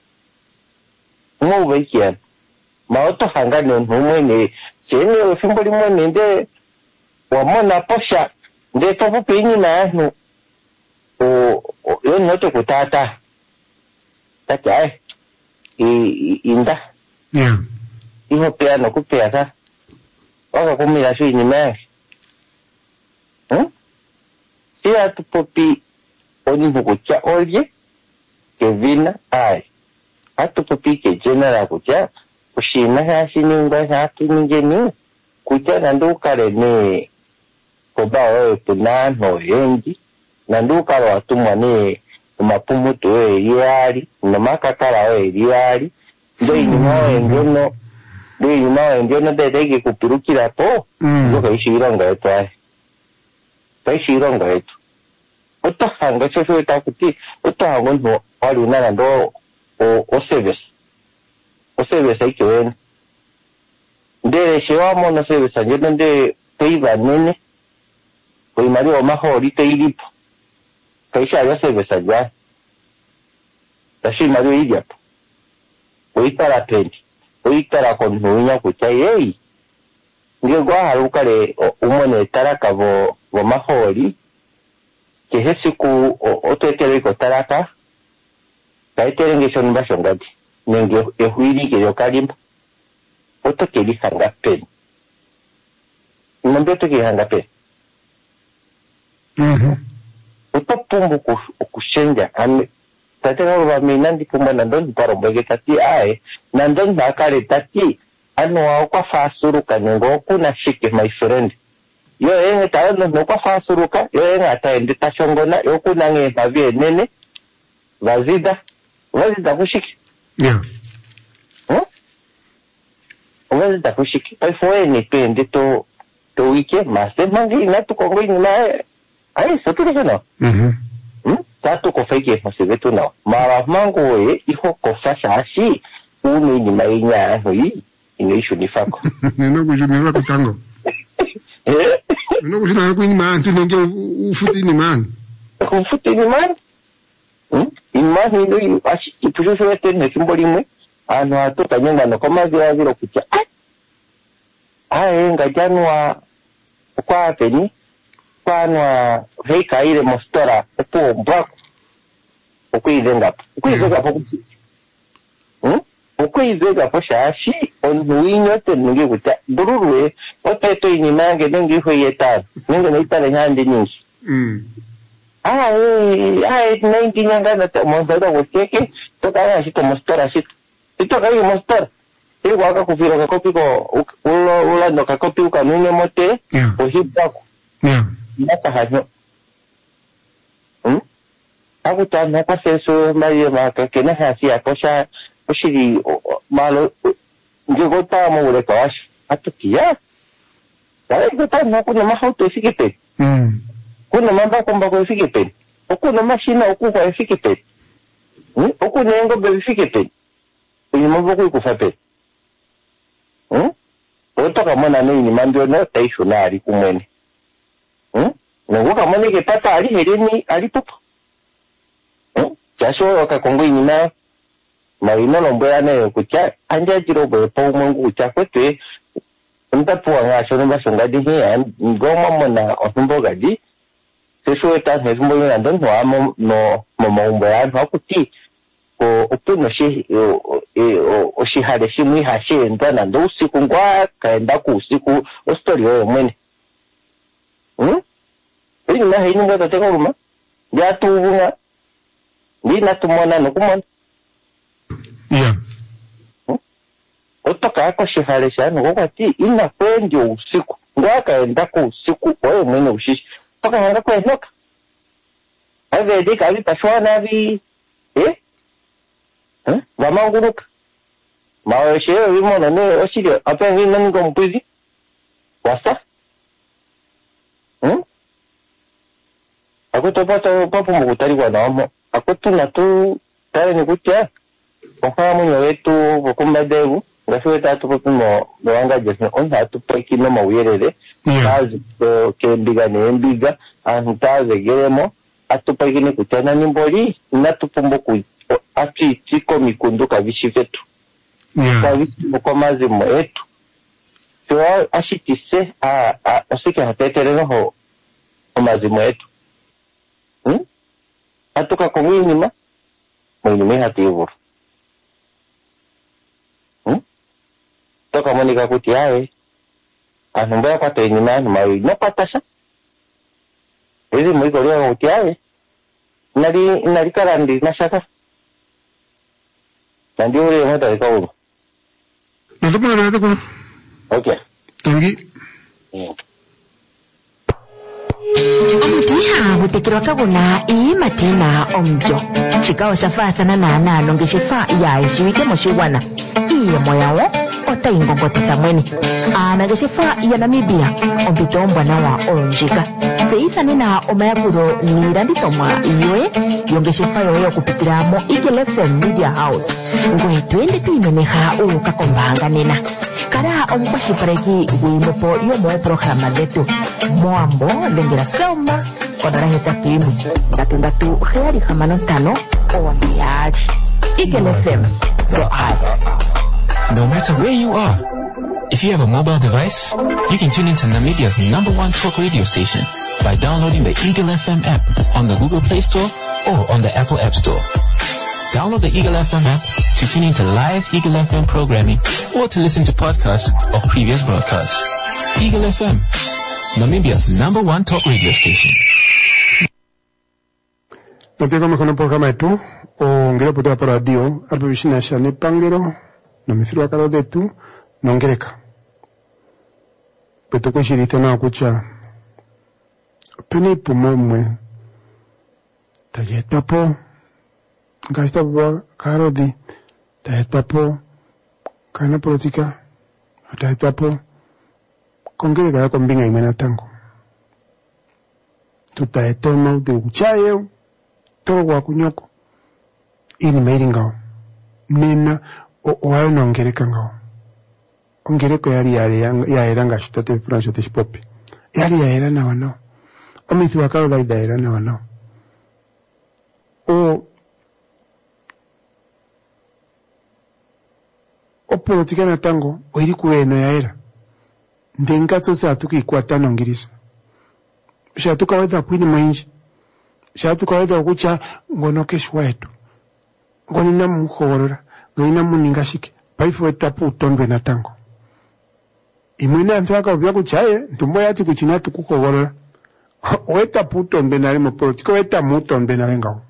[SPEAKER 7] mumu veikia maoto hanga ne mumwene chene ofimboli mwene nde wamona posha nde tofu pinyi na no o yo noto kutata tata ai inda
[SPEAKER 1] yeah
[SPEAKER 7] iho pia no kupia ka Waka kumila shui ni mengi. Hmm? Sia tupopi oni hukucha olye kevina ai. Hatu popi ke jenera kucha kushina hashi ninga hatu ningeni kucha nanduka le ne koba oe punano yengi nanduka lo atumwa ne umapumutu oe yari namakakara oe yari ndo inimo engono Dei no ndio na dede ke kupirukira to ngo kai shironga eto ai kai shironga eto otohanga chocho takuti otohanga ndo wali unana ndo o o service o service ikiwena ndere shewamo no service njendo nde peiba nene koi mari o mahori te ilipo kaisha ya service ja tashi mari idiapo oitara pendi oitara konhunya kuchai ei ndio gwa harukale umone taraka vo vo mahori que ese ku otetele ko taraka kaiterenge shon bashongati nenge ehuiri ke yokalimba oto ke lihanga pen nombe to ke hanga pen
[SPEAKER 1] mhm
[SPEAKER 7] oto pumbu ku kushenja ame tatera ba minandi pumba nandon paro bege tati ai nandon bakare tati ano kwa fasuruka nengo kuna shike my friend yo enge tayo no kwa fasuruka yo enge ataende tashongona yo kuna nge bavie nene vazida vazida kushiki
[SPEAKER 1] yeah
[SPEAKER 7] huh vazida kushiki pai foi ni pende to to wike mase mangi na tu kongo ni ma ai so tu no
[SPEAKER 1] mhm
[SPEAKER 7] hm tatu ko fake mase vetu no mara mango e iho ko fasha shi umi ni mai nya hoi inisho ni fako
[SPEAKER 1] nino kujumira kutango
[SPEAKER 7] eh
[SPEAKER 1] nino kujina ku ni man tu nenge ufuti ni man
[SPEAKER 7] ufuti ni man hm imani ndio ashi kipujo yote ne kimbolimwe ano atoka nyanga no kama vya vile kucha ai ngajanwa kwa peni kwa heika ile mostora epo mbako okuizenga okuizenga po hm okuizenga po shashi onhuinyo te ngi kucha bururwe oteto inimange ngi hoyeta ngi naitale handi nyingi
[SPEAKER 1] mm
[SPEAKER 7] ai ai ninety nyanga na mostora woteke toka shi to mostora shi itoka hiyo mostora e waka kufira ka kopi ko ulo ulo ndo ka kopi ukanune mote ohibako
[SPEAKER 1] yeah
[SPEAKER 7] nata hajo hm akuta na kwa seso maye maka kena hasi akosha ushiri malo ngigo ta mo ule kawash atukia dai gota na kuna mahauto ifikipe
[SPEAKER 1] mm
[SPEAKER 7] kuna mamba komba ko ifikipe okuna mashina okuko ifikipe hm okuna ngo be ifikipe ni mambo ko kufape hm otoka mwana nini mambio no taishonari kumwene hm ngo kama nige pata ali hereni ali popo hm jasho wakakongo inina marino lomboya nayo kucha anja jirobo po mungu kucha kwete ndapo anga shono basongadi he ngoma mona osumbo gadi seso eta hezumbo na ndo no amo no momombo ya hakuti ko opuno shi o shi hade shi mwi hashi ndana ndo usiku ngwa kaenda ku usiku o story yo mwene hm ini na hini ngata teka uruma ya tuunga ndina tumona no kumona
[SPEAKER 1] yeah
[SPEAKER 7] otoka ako shihale shano ngokwati ina kwendi usiku ngwa kaenda ku usiku oyo mwene ushishi toka hanga kwenoka ave dika ali pashwana abi eh eh vamanguruka mawe sheyo vimono ne oshiri apengi nani ko mpuzi wasa hm ako topata papo mukutari kwa naomo ako tuna tu tare ni kutia kwa munyo wetu bokumba devu ngafwe tatu papo mo mwanga jesne on hatu peki no mawirere kazi ke biga ne mbiga antaze geremo atupeki ni kutana ni mboli natupumbo ku ati tiko mikunduka vishi vetu
[SPEAKER 1] yeah
[SPEAKER 7] kavishi mukomazi mwetu so ashitise a a osike hatetere no ho omazi mwetu hm atoka komwinima mwinime hativu hm toka monika kuti yae anumba kwa tenima mai no patasha hizi mwiko leo kuti yae nari nari karandi nashaka nandi ule mota ikawo
[SPEAKER 1] nataka na nataka
[SPEAKER 7] okay
[SPEAKER 1] tangi
[SPEAKER 7] mm.
[SPEAKER 8] Omutiha gutekirwa kaguna ii matina omjo chikao shafathana na nalo ngishifa ya ishiwike moshiwana iye moyawo ota ingongotesa mwene ana ngishifa ya Namibia ombito mbwana wa onjika Zeithane na omayakuro niranditomwa iwe yongeshefa yoyo kupitira mo Eagle F M Media House ngwe twende tuimeneha uka kombanga nena kara omukwashipareki gwimepo yomo programa zetu moambo lengera selma kodara hetatu imwe ndatu ndatu heari hamano ntano owambiyaji Eagle F M.
[SPEAKER 9] No matter where you are, if you have a mobile device, you can tune into Namibia's number one talk radio station by downloading the Eagle F M app on the Google Play Store or on the Apple App Store. Download the Eagle F M app to tune into live Eagle F M programming or to listen to podcasts of previous broadcasts. Eagle F M, Namibia's number one talk radio station.
[SPEAKER 1] Nataka mkono programa yetu ongera potea pa radio arpebishina shane pangero no mithiro akaro detu nongereka peto kushirita na kucha pene pumomwe tayetapo ngasta bwa karodi tayetapo kana politika tayetapo kongereka ya kombinga imena tango tutayetono de uchaye todo wa kunyoko ini mairingao nena o ayo nongereka ngao ongereko yari yari ya eranga shitate Francia te popi yari ya era na wano omithi wakalo da era na wano o o politika na tango o iri kueno ya era ndenga tsosa atuki kwata nongirisa shatuka weda kwini mainji shatuka weda kucha ngono keshwa yetu ngonina mukhorora ngonina muningashike paifu wetapu utondwe na tango imwene antu akabya kuchaye ntumbo yati kuchina tukukhorora wetapu utondwe nali mu politiko weta mutondwe nali ngawo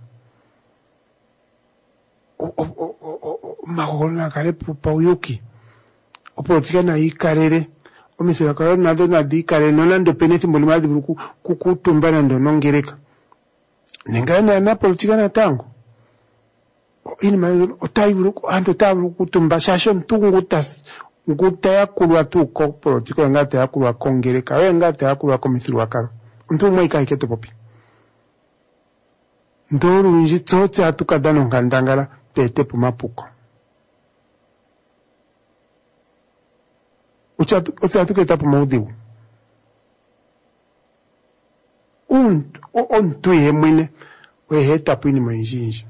[SPEAKER 1] mahorona kale pupa uyuki o politika na ikarere o misera kale nado na di kare nona ndo peneti mbolimadi buku kukutumbana ndo nongereka ningana na politika na tango ini mayo otayibulu anto tabulu kutumba shasho ntungutas nguta yakulwa tu ko politiko ngata yakulwa kongereka we ngata yakulwa komisiru wakaro ntu mwaika iketo popi ndoru nji tsote atukadano ngandangala pete pumapuko ucha ucha atuketa pumaudiu un on tu yemwene we heta pini manjinji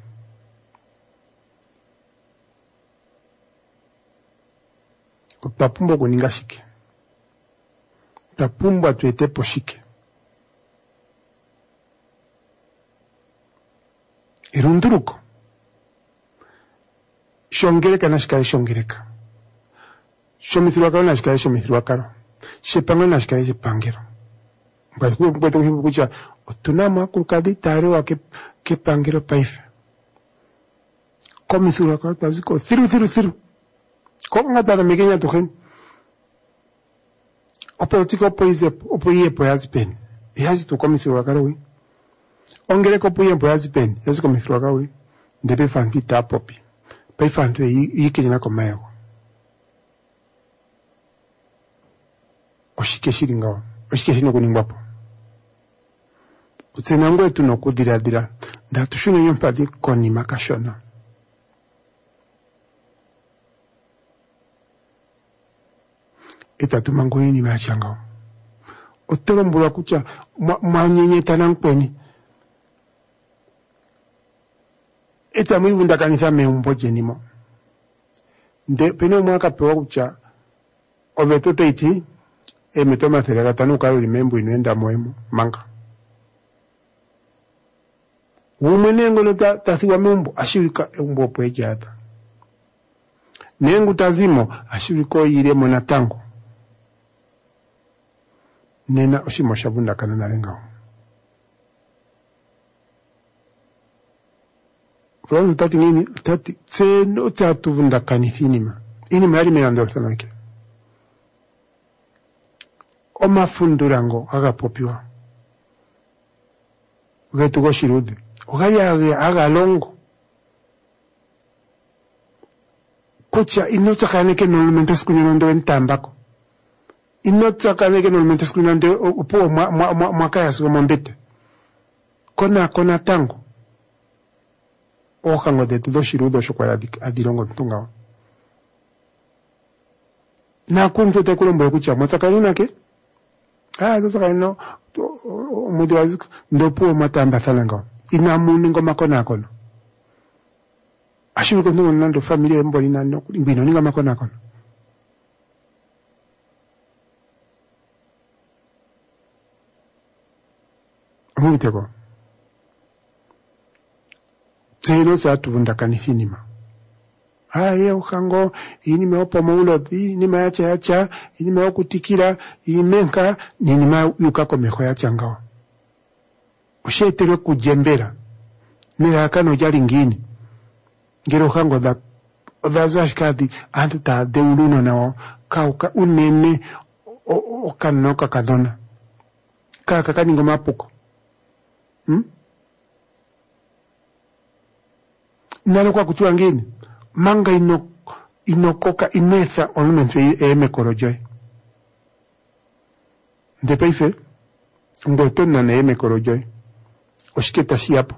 [SPEAKER 1] tapumba kuninga shike tapumba tuete poshike irunduruko shongereka na shikale shongereka shomithirwa karo na shikale shomithirwa karo shepangero na shikale shepangero mba kubeto kucha otunama kulkadi taro wa ke ke pangero paife komithirwa karo paziko thiru thiru thiru ko ngata na megenya tuhen o politiko poize o poie poazpen yazi to komithirwa karo wi ongere ko poie poazpen yazi komithirwa karo wi ndebe fan pita popi pai fan to yikina ko mayo oshike shiringa oshike shino kuningwapo utsenangwe tuno kudiradira ndatushune yompadi koni makashona eta tumangoni ni machanga otolombula kucha mwanyenyeta nankweni eta mwibunda kanisa meumboje nimo nde peno mwaka pewa kucha obetoto iti emetoma sereka tanu karo limembu inuenda moemo manga umwenengo no ta tasiwa membu ashirika umbo pwejata nengu tazimo ashiriko yire mona tango nena oshimo shabunda kana nalenga Kwa tati nini tati tseno tatu bunda kanifinima ini mari meando sanake o mafundurango aga popiwa getu go shirude ogari aga aga longo kocha inocha kaneke no lemento skunyundo entambako inotsa kaneke normalmente skunande upo mwaka ya sigo mombete kona kona tango ohango de tudo shirudo shokwara adirongo tunga na kuntu te kulombo yakucha mwatsakana ke ah tsaka no mudi wazi ndopo matamba thalanga ina muni ngoma kona kono ashibi ko ndo nando familia mboli nando kulimbino ninga makona kono Mutego. Teno sa tunda kanifinima. Haye ukango inime opa maulodi inime acha acha inime okutikira imenka ninima yukako meko yacha ngao. Ushetere kujembera. Nira kano jari ngini. Ngero kango da da zashkadi antu ta deuluno nao kauka unene o kanoka kadona. Kaka kaningo mapuko. Hmm? Nalo kwa kutua ngini manga ino inokoka imetha onumentu eme korojoy ndepeife ngotonna na eme korojoy oshiketa siapo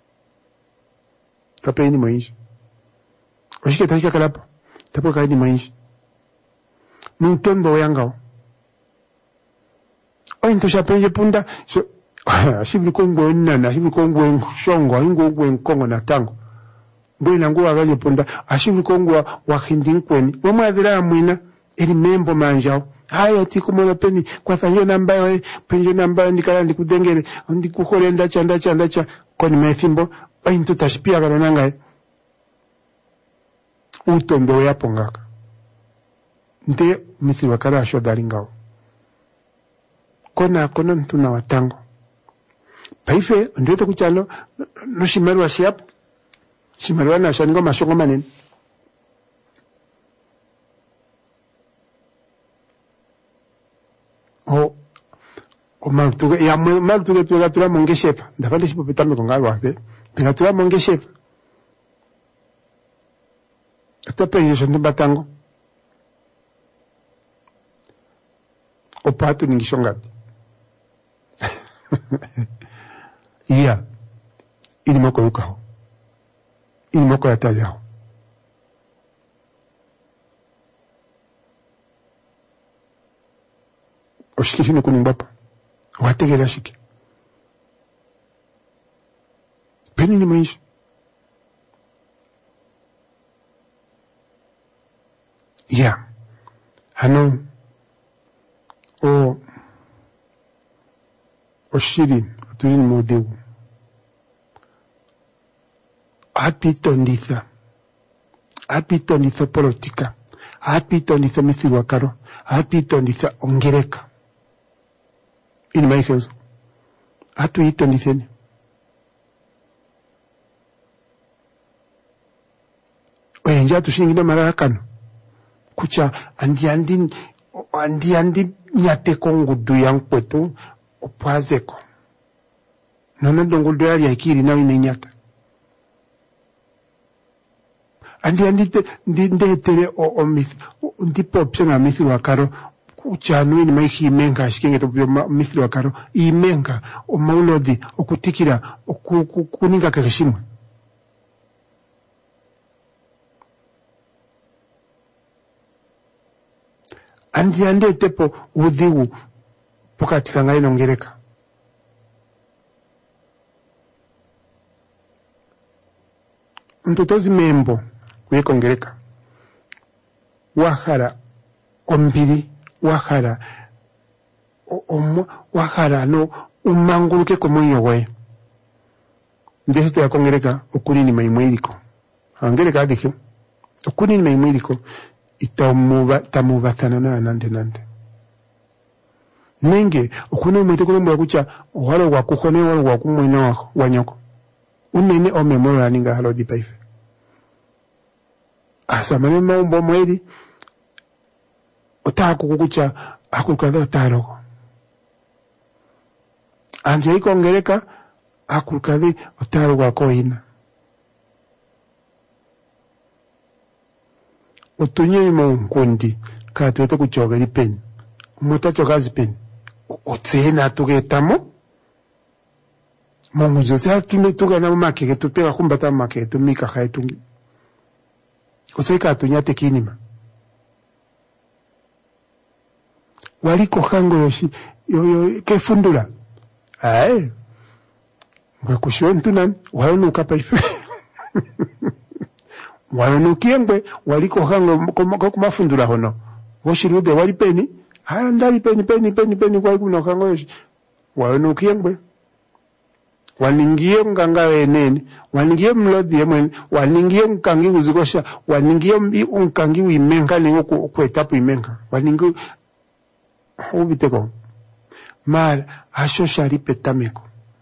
[SPEAKER 1] tapeini moinji oshiketa hika kalapo tapo kaini moinji nuntondo yangao ointo shapenje punda so ashibuli kongo nana ashibuli kongo shongo ingo nkongo na tango mbona ngo agali punda ashibuli kongo wa hindinkwani wamwadira mwina eri membo manjao haya tikumona peni kwa thanyo namba we penjo namba ndikala ndikudengere ndikukhole ndacha ndacha ndacha koni methimbo aintu tashipia kananga utombo yapongaka nde mithili wakara asho dalingao kona kona ntuna watango paife ndote kuchalo no shimaru asiap shimaru na shaningo mashongo manene o o maltuge ya maltuge tu gatura monge chef ndafale sipo petame con algo hace pegatura monge chef esta peyo son batango o pato ningishongati iya ini moko yukao ini moko yataliao oshiki shino kunimbapa wategera shiki peni ni maisha iya hano o oshiri aturi ni modeu apitonditha apitonditha politika apitonditha mithili wakaro apitonditha ongereka ini maikenzo atu itonditheni oyenja tushingina marakano kucha andi andi andi andi nyate kongudu yankwetu opwazeko nana dongudu yari yakiri na ine nyata andi andi te ndinde tere o o mith ndipo opsiona mithili wakaro uchano ini maiki imenga shikenge topio mithili wakaro imenga o maulodi okutikira okuninga kakishimwe andi andi tepo udhiwu pokati kangai nongereka mtotozi membo wekongereka wahara ombiri wahara omo wahara no umanguluke komoyo we ndehe te akongereka okuni ni maimwiriko angereka adikyo okuni ni maimwiriko itamuba tamubatana na nande nande nenge okuni umete kulombo yakucha wale wakukhone wale wakumwina wanyoko unene omemora ninga halo dipaife asamane maumbo mweri otaku kukucha akulukadha otaroko anje ikongereka akulukadhi otaroko akoina otunye mimo nkundi katuwete kuchogeri peni mutacho kazi peni otsena tugetamo Mungu Jose tume tuga na makeke tupeka kumbata makeke tumika khaitungi Oseka tunyate kinima waliko kango yoshi yo yo kefundula ae ngwe kushontu nan waonu kapaife waonu kiengwe waliko kango kuma fundula hono washirude wali peni haya ndali peni peni peni peni kwa kuna kango yoshi waonu kiengwe waningie nganga wenene waningie mlodi yemwen waningie nkangi uzikosha waningie unkangi wimenga ningo kwetapo imenga waningie ubiteko mal asho shari petameko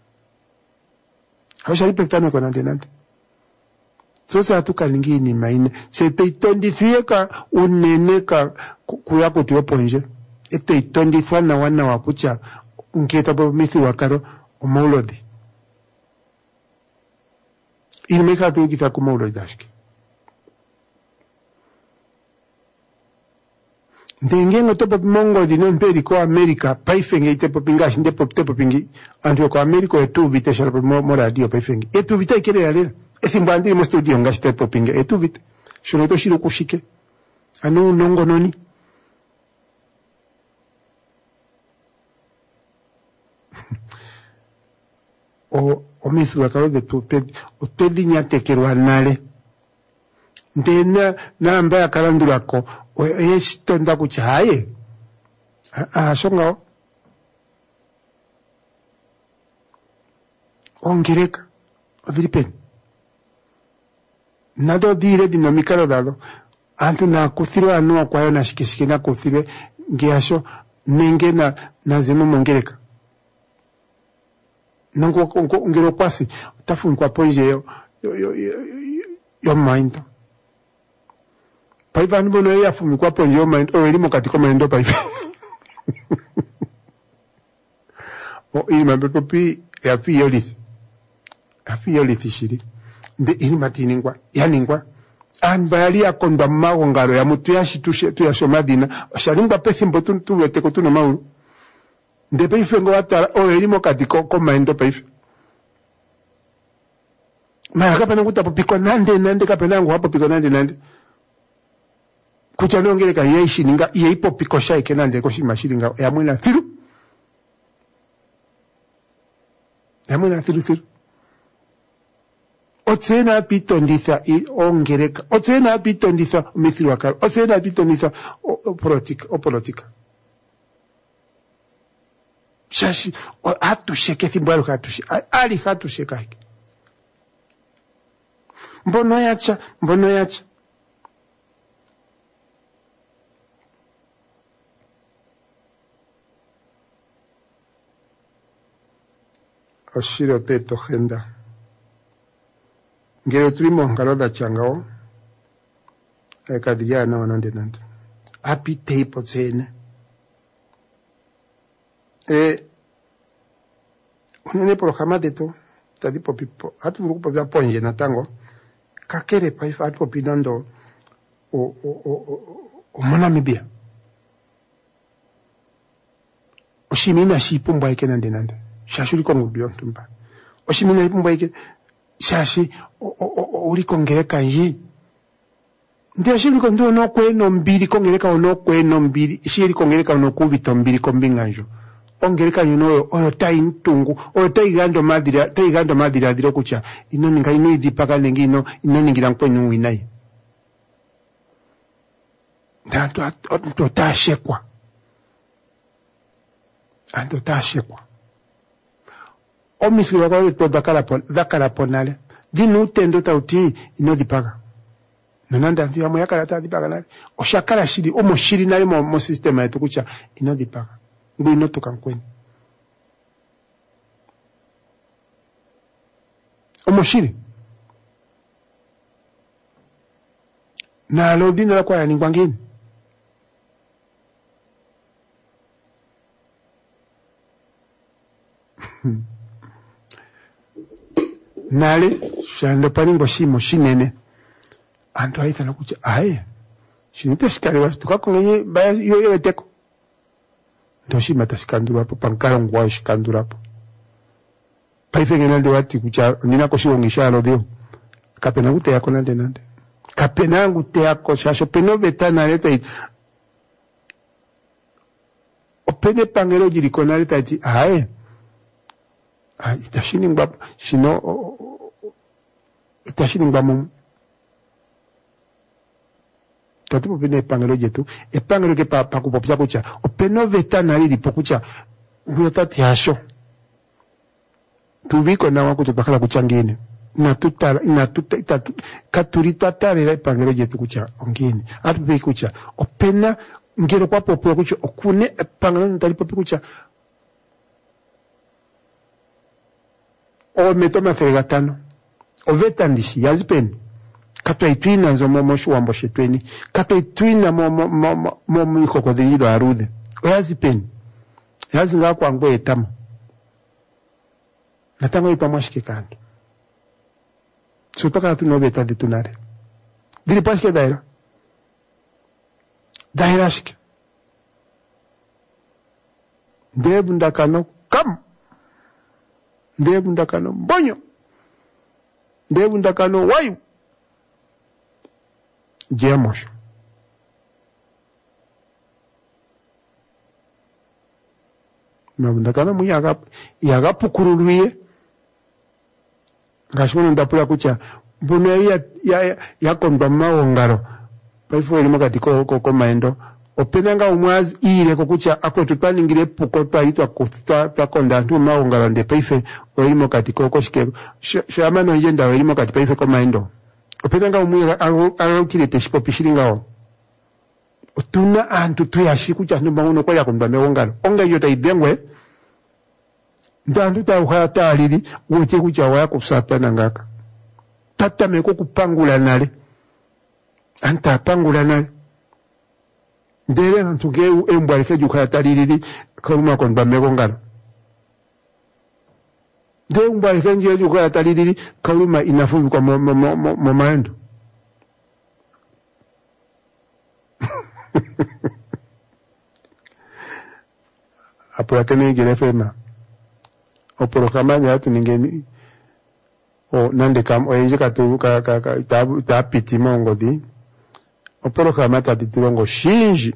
[SPEAKER 1] asho shari petameko nande nande sosa tukalingi ni maine sete itondifika uneneka kuya kuti oponje ete itondifwa na wana wakucha unketa po mithi wakaro umolodi ilmeka tu kita kumolodi dashki Ndenge topo mongo di non peri ko America paifenge ite popingash nde pop te popingi andio ko America etu vite shara mo moradio paifenge etu vite kile alera esimbandi mo studio ngaste popinga etu vite shono to shiro kushike anu nongo noni o o misu wakalo de tu te o te linya te kerwanale ndena na mbaya kalandura ko o esto nda kuchaye ah songa ongereka odiripen nado dire dinamika lo dado antu na kuthirwa anu kwa na shikishike na kuthirwe ngiasho nenge na nazimo mongereka nango kongo ngero kwasi tafu kwa ponje yo yo yo yo mind Paiva nubono ya fumi kwa ponje yo mind o elimo katika mendo paiva o ili mambepo pi ya fi yolithi ya fi yolithi shiri nde ili matiningwa ya ningwa anbayali ya konda mago ngaro ya mutu ya shitushe tu ya shomadina sharingwa pesi mbotu tuwe teko tu na maulu nde paife ngo watara o elimo katika kwa mendo paiva mara kapa nanguta popiko nande nande kapa nangu hapo piko nande nande kucha nongereka yeishi ninga yeipo piko shai kenande koshi mashiringa ya mwina thiru ya mwina thiru thiru otsena pito nditha i ongereka otsena pito nditha mithiru wakaro otsena pito nditha o politika o politika shashi hatu sheke thimbaru hatu sheke ali hatu sheka hiki mbono yacha mbono yacha oshiro teto genda ngero tulimo ngaloda changao ekadiriana onande nande api teipo tsene e unene programa de to tadipo pipo atu grupo vya ponje na tango kakere paifa atu pinando o o o o monamibia oshimina shipumba ikena ndenande shashuri kongo bio tumba oshimina ipumba ike shashi o o uri kongereka nji ndio shiri kondo no kweno mbiri kongereka ono kweno mbiri shiri kongereka ono kubito mbiri kombinganjo ongereka nyuno oyo tai ntungu oyo tai gando madira tai gando madira diro kucha ino ninga ino idipaka nengino ino ningira nkwenyu winai ndanto to tashekwa ando tashekwa omisiro kwa to dakara pon dakara ponale dinu tendo tauti ino dipaka nonanda ndio amoya kala ta dipaka nale oshakara shiri omo shiri nale mo, mo system yetu kucha ino dipaka ngwino tukankweni omoshiri na lodina la kwa ya ningwangini nale shando paningo shimo shinene anto haita na kucha ae shinite shikari wastu kako ngenye baya yo yo teko ndoshima tashikandurapo pankara ngwa shikandurapo paife ngenande wati kucha nina koshiongisha alodeo kapena gute yako nande nande kapena gute yako shasho peno betana leta it opene pangelo jirikona leta iti ae ah itashini ngba shino itashini ngba mu tatipo pene pangelo jetu e pangelo ke pa pa kupopya kucha openo betana lili pokucha nguyotati hasho tubiko na wako tupakala kuchangine na tutara na tuta itatu katurita tare pangelo jetu kucha ongine atupe kucha opena ngero kwa popo kucha okune pangelo ntalipo kucha o metoma feregatano o vetandishi yazipeni katwa itwina nzo momo shuambo shetweni katwa itwina momo momo momo ikokodhiro arudhe o yazipeni yazinga kwa ngwe etamu natango ipamwashike kando supaka tu nobeta de tunare diri pashke daira daira shike ndebu ndakano kam ndebu ndakano mbonyo ndebu ndakano wayu jemosho ndebu ndakano muyaga yaga pukuruluye ngashimono ndapula kucha mbuno ya ya yakondwa mawongaro paifo eli makati ko ko, ko maendo openanga umwazi ile kokucha akwetu twaningire puko twaitwa kutwa twakonda ntu mawongaro nde paife oli makati ko koshike shamano yenda oli makati paife ko maendo openanga umwe arokire teshipo pishiringao otuna antu tuyashi kucha ntumba uno kwa yakondwa mawongaro onga yota idengwe ndandu ta uhata alili wote kucha waya kusatana ngaka tata meko kupangula nale anta pangula nale ndere ntuge embwalike jukata alili kaluma konba meko ngalo ndere embwalike nje jukata alili kaluma inafu kwa mo maendo apura kene gerefema o programa ya tu ningeni o nande kam o enje katu ka ka ka ta ta piti mongo di o programa ta titurongo shinji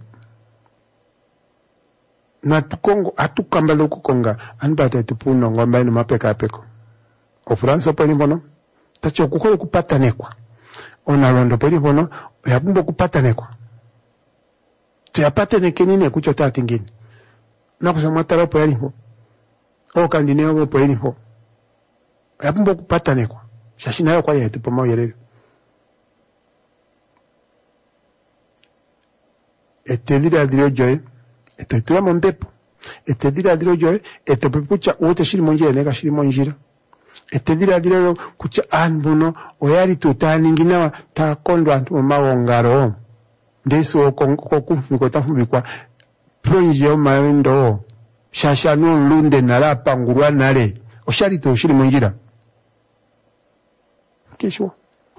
[SPEAKER 1] na tukongo atukamba lokukonga anbata tupuno ngomba ino mapeka peko o France poni bono tacho kukolo kupatanekwa ona londo poni bono yabumbo kupatanekwa tu yapatene kenine kucho tatingini na kusema tarapo yalipo o kandineo bo poeni ho yapumbo kupatane kwa shashina yo kwa yetu pomo yerere etedira diro joy etetura mompepo etedira diro joy etepepucha wote shiri monjira neka shiri monjira etedira diro kucha anbuno oyari tutani nginawa ta kondo antu mawongaro ndeso ko kumfiko tafubikwa pronje o maendo shasha no lunde nala pangurwa nale oshari to shiri monjira kishwa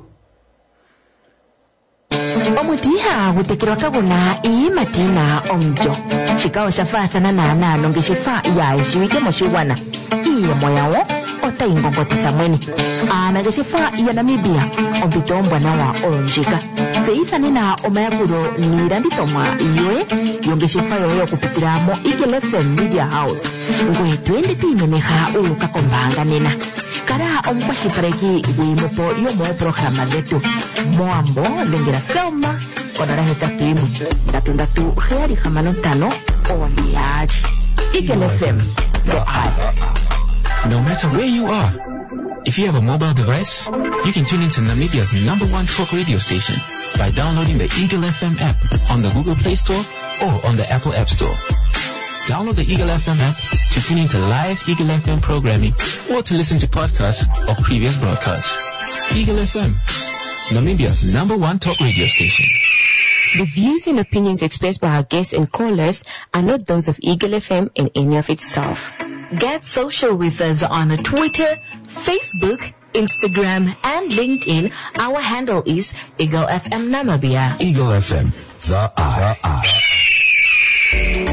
[SPEAKER 8] omutiha gutekirwa kaguna ii matina omjo shikao shafathana na nano ngeshifa ya ishiwike moshiwana iye moyawo ota ingongotisa mweni ana ngeshifa ya Namibia ompitombwa nawa onjika zeithane na omayakuro niranditomwa iwe yongeshifa yoyo kupitiramo Eagle F M Media House ngwe twende timeneha uka kombanga nena kara omukwashipareki wimupo yomoe programa zetu moambo lengera selma konara hetatu imwe ndatu ndatu heari hamano tano ondiaji Eagle F M the eye.
[SPEAKER 9] No matter where you are, if you have a mobile device, you can tune into Namibia's number one talk radio station by downloading the Eagle F M app on the Google Play Store or on the Apple App Store. Download the Eagle F M app to tune into live Eagle F M programming or to listen to podcasts of previous broadcasts. Eagle F M, Namibia's number one talk radio station.
[SPEAKER 10] The views and opinions expressed by our guests and callers are not those of Eagle F M and any of its staff. Get social with us on Twitter, Facebook, Instagram, and LinkedIn. Our handle is Eagle F M Namibia.
[SPEAKER 2] Eagle F M, the eye.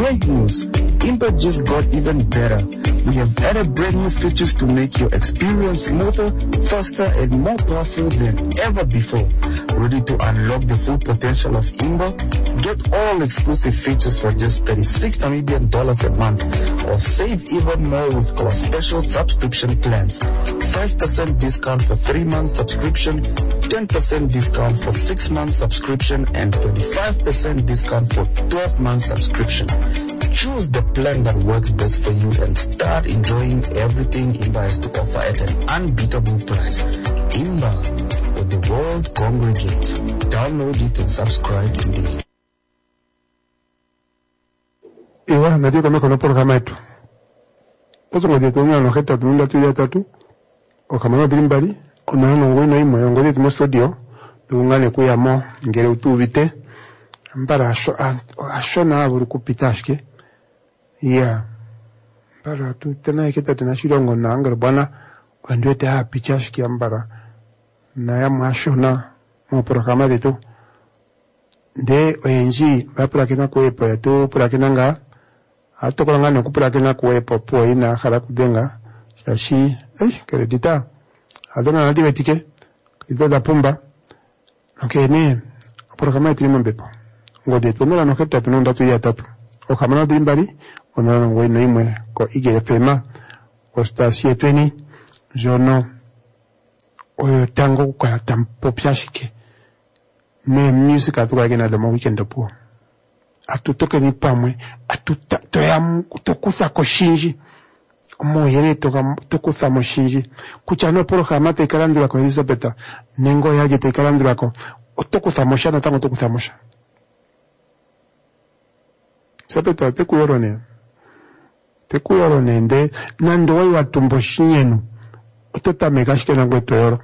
[SPEAKER 11] great news. Imba just got even better. We have added brand new features to make your experience smoother, faster, and more powerful than ever before. Ready to unlock the full potential of Imba? Get all exclusive features for just thirty-six Namibian dollars a month, or save even more with our special subscription plans. five percent discount for three months subscription, ten percent discount for six months subscription, and twenty-five percent discount for twelve months subscription. Choose the plan that works best for you and start enjoying everything Imba has to offer at an unbeatable price. Imba, where the world congregates. Download it and subscribe today.
[SPEAKER 1] Iwa ndio kama kuna programa yetu. Ozo ngode tumia no heta tumunda tuya tatu. Okamana drimbali, onaona ngwena imwe ngode tumo studio. Tungane kuyamo ngere utubite. Mbara asho asho na buri kupitashke. Yeah. Mbara tu tena iketa tunashiro na angara bwana wandwete ha pichashke ambara. Na ya mwasho na mo programa detu. De oyenji bapura kina kuepo yetu pura kina nga atokora ngane kupura kina kuepo po ina khala kudenga shashi eh kredita adona na divetike ito da pumba okay ne programa yetu mbepo ngode tumela no kepta tunonda tu ya tatu o kamana dimbali ona ngwe no imwe ko ige fema o station tweni jono o tango kukala tampo pyashike ne music atuka gena de mo weekend po atutoke ni pamwe atuta to ya tokusa ko shinji mo yere to ga tokusa mo shinji kuchano programa te kalandura ko Elizabeth nengo yaje te kalandura ko otokusa mo shana tango tokusa mo shana sapeta te kuyorone te kuyorone nde nando wa watumbo shinyenu otota megashike na ngwetoro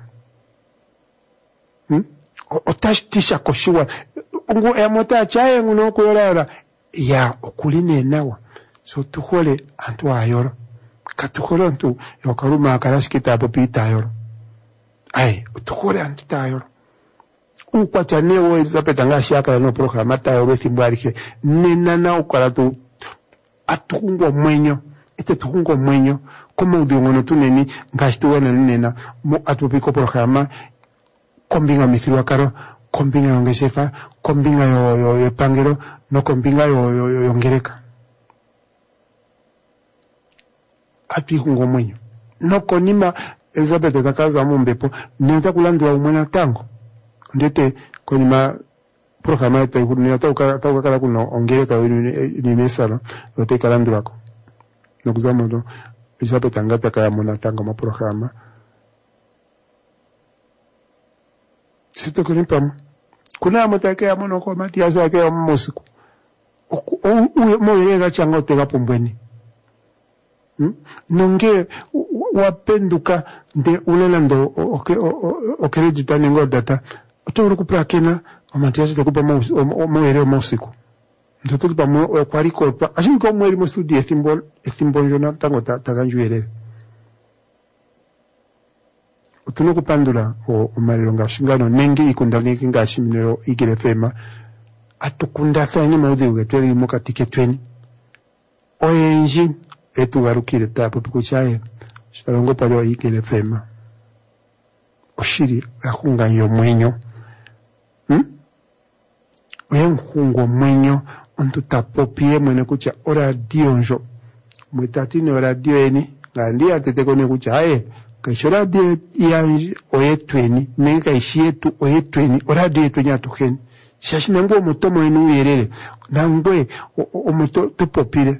[SPEAKER 1] hm otashtisha koshiwa ngo emota chaye nguno kuyora ya okuline nawa so tukole antu ayoro katukole antu yokaruma karashikita popita ayoro ai tukole antu tayoro ukwacha newo Elizabeth ngashaka no programa tayoro thimbwarike nena na ukala tu atungo mwenyo ete tungo mwenyo como udingono tuneni ngashtuwana nena mo atupiko programa kombinga mithirwa karo kombinga yongeshefa kombinga yo yo, yo pangero no kombinga yo yo, yo yongereka api kungo mwenyo no konima Elizabeth takaza mumbepo nenda kulandwa umwana tango ndete konima programa ete kunia tauka tauka kala kuno ongereka ni mesalo yote kalandwa ko no kuzamodo Elizabeth angata kaya mona tango ma programa sito kunipamu kuna mutake ya mono kwa mati yaza ke musiku o mo irega chango tega pombweni hm nonge wapenduka de unelando oke okeredita ningo data otoro kupra kena o mati yaza te kupa mo ire musiku ndoto kupa mo kwari kolpa ashimi ko mo ire mo studio estimbol estimbol jona tango taganjuere utuno kupandula o umariro ngashingano nenge ikundaniki ngashimiro igire fema atukunda thani maudhiwe tweri moka tiketweni oyenji etu warukire tapo pikuchaye sharongo palo igire fema oshiri akunga yo mwenyo hm wenkungo mwenyo ontu tapo pie mwene kucha ora dionjo mwitatine ora dieni ngandi atete kone kucha aye kashora de ya oyetweni nenga ishietu oyetweni orade twenya tukeni shashi nango mutomo enu yerere nangwe omuto topopire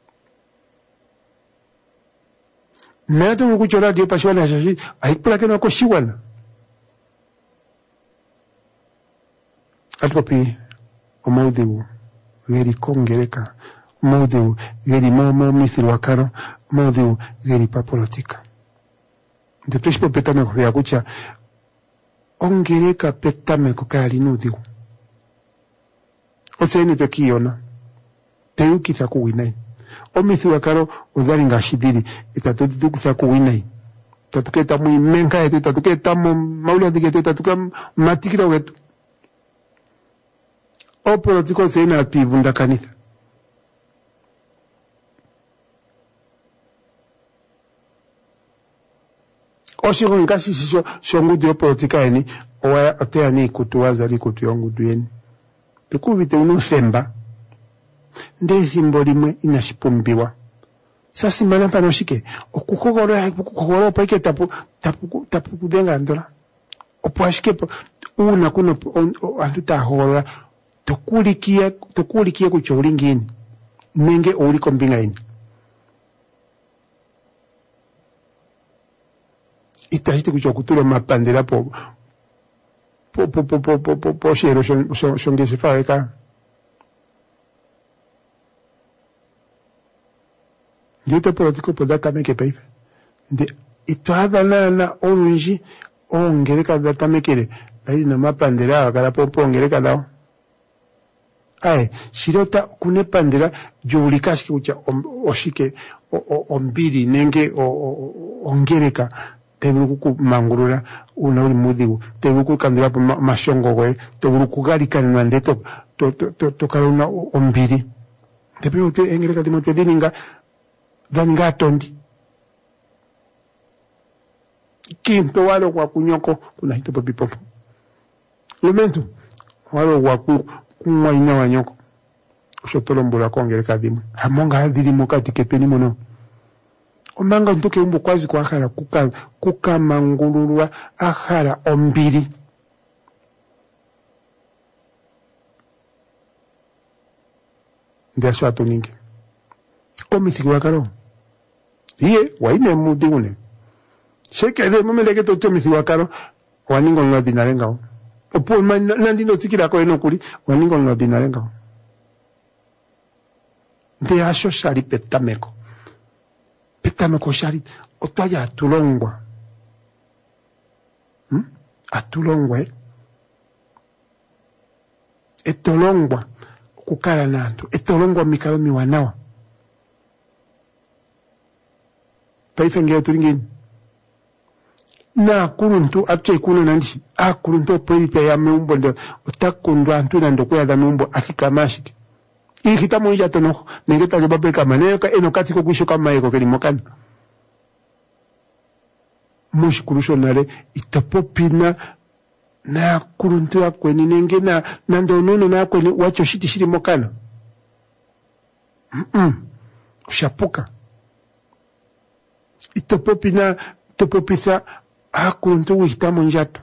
[SPEAKER 1] nato ukuchora de pashwana shashi aikula kena ko shiwana atopi omaudhiu geri kongereka omaudhiu geri momo misiri wakaro omaudhiu geri papolotika Depois por petame ko ya kucha ongereka petame ko kali nudhiu oseni pekiona teuki za kuwinai omithi wakaro udhari ngashidiri itatuduku za kuwinai tatuketa muimenka yetu tatuketa maula diketu tatuka matikira wetu o politiko sena pivunda kanitha Oshiko ngasi sisho shongudu yo politika eni owa otea ni kutuwaza li kutu yongudu yeni. Tukuvite unusemba. Nde thimbo limwe inashipumbiwa. Sasi mbana mpano shike. Okukogoro okukogoro poike tapu tapu tapu kudenga ndola. Opo ashike po una kuno antu tahora tokulikia tokulikia kuchoringini. Nenge uli kombinga ini. Itahite kuchokutula mapandela po po po po po po po po shero shon shon gese faeka. Dito politiko po data meke peipe. De ituada na na orunji ongereka data mekele. Dai na mapandela kala po po ongereka dao. Ai, shirota kune pandela julikashi kucha oshike ombiri nenge ongereka. Tebulu kumangurura una uli mudhigu tebulu kukandira pa mashongo gwe tebulu kugarikana na ndeto to to to to kaluna ombiri tebulu te engereka dimo te dininga daninga tondi kinto walo kwa kunyoko kuna hito papi popo lumento walo kwa ku kumwa ina wanyoko shotolombula kongereka dimo hamonga hadiri mukati keteni mono Omanga ntuke umbu kwazi kwa akara kuka kuka mangulurwa akara ombiri. Ndasho atoninge. Komisi kwa karo. Iye, waine mudigune. Sheke de mumeleke to komisi kwa karo. Waningo nwa dinarenga o. Opo nandi no tsikira ko eno kuri. Waningo nwa dinarenga o. Nde asho shari petameko. Petame koshari otwaya atulongwa hmm? atulongwa eh? etolongwa kukala nantu etolongwa mikalo miwanawa paifengeo turingini na kuruntu atche kuno nandi a kuruntu perita ya meumbo ndo otakundwa antu na ndokuya da meumbo afika mashiki Ikita moja tono nengeta jo babe kama neka eno kati ko kwisho kama eko keli mokana mushi kurusho nare itapopina na kuruntu ya kweni nenge na nando nono na kweni wacho shiti shiri mokana mm -mm. Ushapuka itapopina topopisa ha kuruntu wihita monjato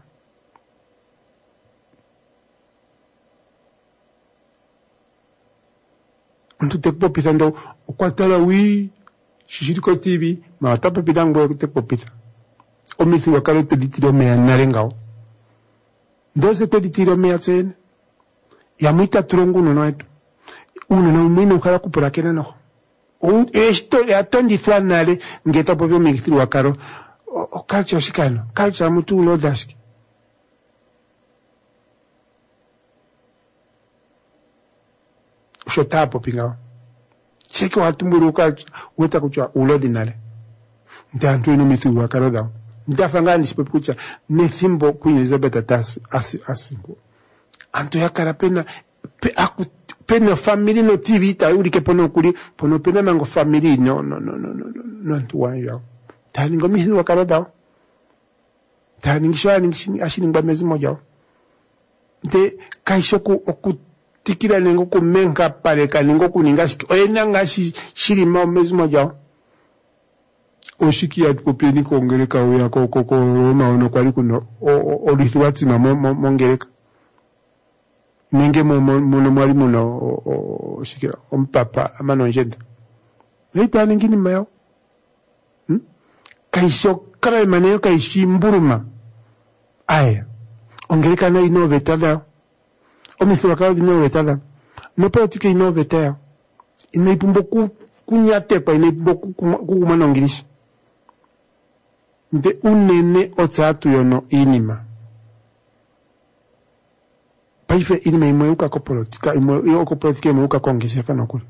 [SPEAKER 1] Untu te popisa ndo ukwatala wi shishiriko T V ma tapa pidango te popisa omisi wakalo te ditiro mea narengao ndose te ditiro mea tsene ya muita trongo no etu uno na umino kala kupura kena no un esto ya tondi flanale ngeta popio mixiri wakaro o calcio shikano calcio mutu lo daski shotapo pingao cheke watumburuka weta kucha ulodinale ndantu ino mithu wakaroda ndafangani sipe kucha nethimbo kunyeza beta tas asi asingo anto yakara pena pe aku pena family no T V ta uri ke pono kuri pono pena mango family no no no no no no antu wanya tani ngo mithu wakaroda tani ngishwa ngishini ashini ngba moja de kaishoku oku tikira nengo kumenga pareka nengo kuninga oyena ngashi shiri ma mezi moja oshiki ya kopeni kongereka oya koko ko maono kwali kuno o litwati ma mongereka nenge mo mo mwali muno oshikira ompapa amano njenda neita ningini mayo hm kaisho kara maneyo kaishi mburuma aya ongereka na inovetada Omisi wakalo dino vetada. No politika ino vetea. Inaipumbo ku kunyatepa inaipumbo ku kumano ngirishi. Nde unene otsatu yono inima. Paife inima imoyuka ko politika, imo ko politika imoyuka kongise fano kuli.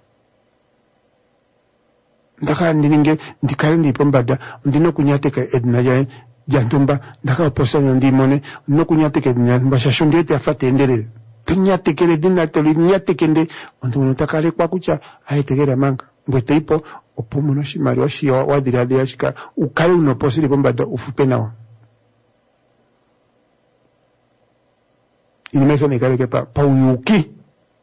[SPEAKER 1] Ndaka ndininge ndikale ndipombada ndino kunyateka edna jae jantumba ndaka oposa ndimone no kunyateka edna mbasha shondete afate endelele. Tinyatekele dina toli nyatekende onto notakale kwa kucha ayetegera manga ngwete ipo opomo no shimari washi wadira dira shika ukale uno posiri bomba da ufupe nawa inimesha nikale kepa pa uyuki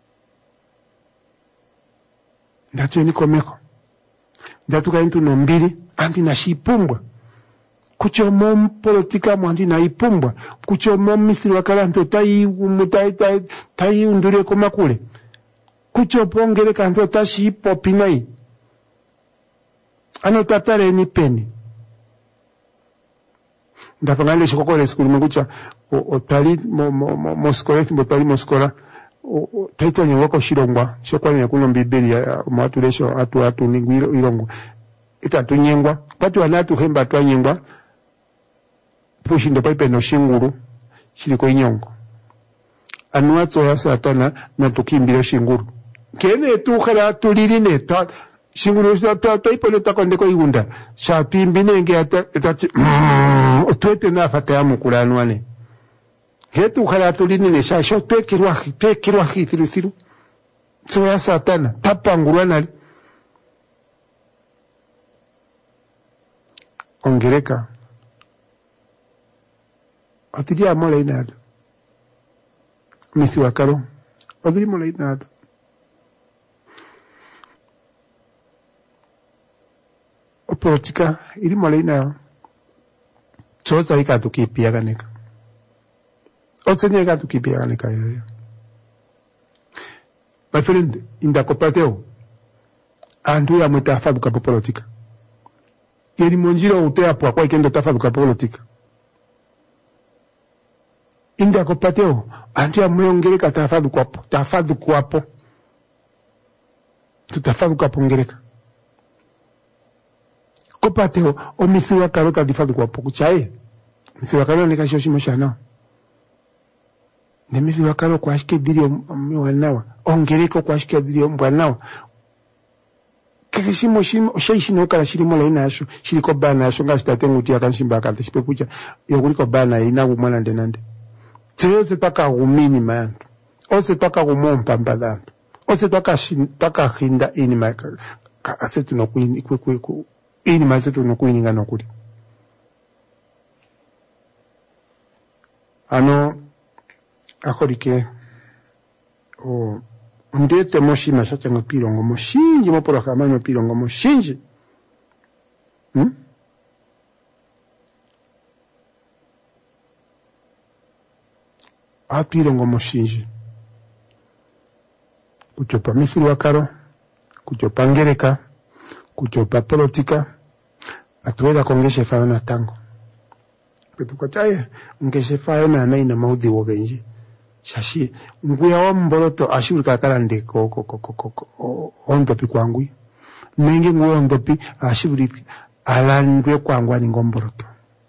[SPEAKER 1] ndatu ni komeko ndatu ka intu nombili andu na shipumbwa kucho mom politika mwandu na ipumbwa kucho mom misiri wakala nto tai umutai tai tai undure koma kule kucho pongere kanto tashi popinai ano tatare ni peni ndafangale shikokore skuli mungucha o tali mo mo moskole timbo tali moskola o taito nyoko shirongwa shokwa ne kuno bibilia maturesho atu atu ningwiro irongo itatu nyengwa patu anatu hemba twa nyengwa pushi ndo paipe no shinguru shiriko inyongo anuatso ya satana na tukimbiro shinguru kene tu khala tulili ne ta shinguru sa ta taipo le takonde ko igunda sha pimbi nenge ata ata otwete na fata amukulano ane hetu khala tulili ne sha sho pekirwa pekirwa hithiru thiru so ya satana tapangurana ongereka atiria mola inada misi wakaro adiri mola inada o politika iri mola inada choza ika tukipia ganeka otsenye ika tukipia ganeka yoyo my friend inda kopateo andu ya mutafabu kapo politika yeri monjiro utea po kwa ikendo tafabu kapo politika inda kopateo andu ya mwongereka tafadhu kwapo tafadhu kwapo tutafadhu kwapo ngereka kopateo o misiwa karota difadhu kwapo kuchae misiwa karota nika shoshimo shana ne misiwa karota kwa ashike dirio mwanawa ongereka kwa ashike dirio mwanawa kishimo shimo shishino kala shirimo la ina yasho shiriko bana yasho ngashitatengu tia kanshimba kata shipekucha yokuliko bana ina kumwana ndenande Tse taka gumini mayantu. Ose taka gumompa mbadantu. Ose taka shin, taka hinda ini maika. Ka asetu no kuini kwe kwe kwe. Ini masetu no kuini ngano kuli. Ano akorike o ndete moshi mashacha ngo pirongo moshinji mo poro kama ngo pirongo moshinji. Hmm? Apirongo moshinji kuchopa misiri wakaro kuchopa ngereka kuchopa politika atuweza kongeshe fayo na tango petukataye ngeshe fayo na naina maudhi wogenji shashi nguya wa mboloto ashurika karande ko ko ko ko ko ondopi kwangui mengi nguya ondopi ashurika alandwe kwangwa ni ngomboloto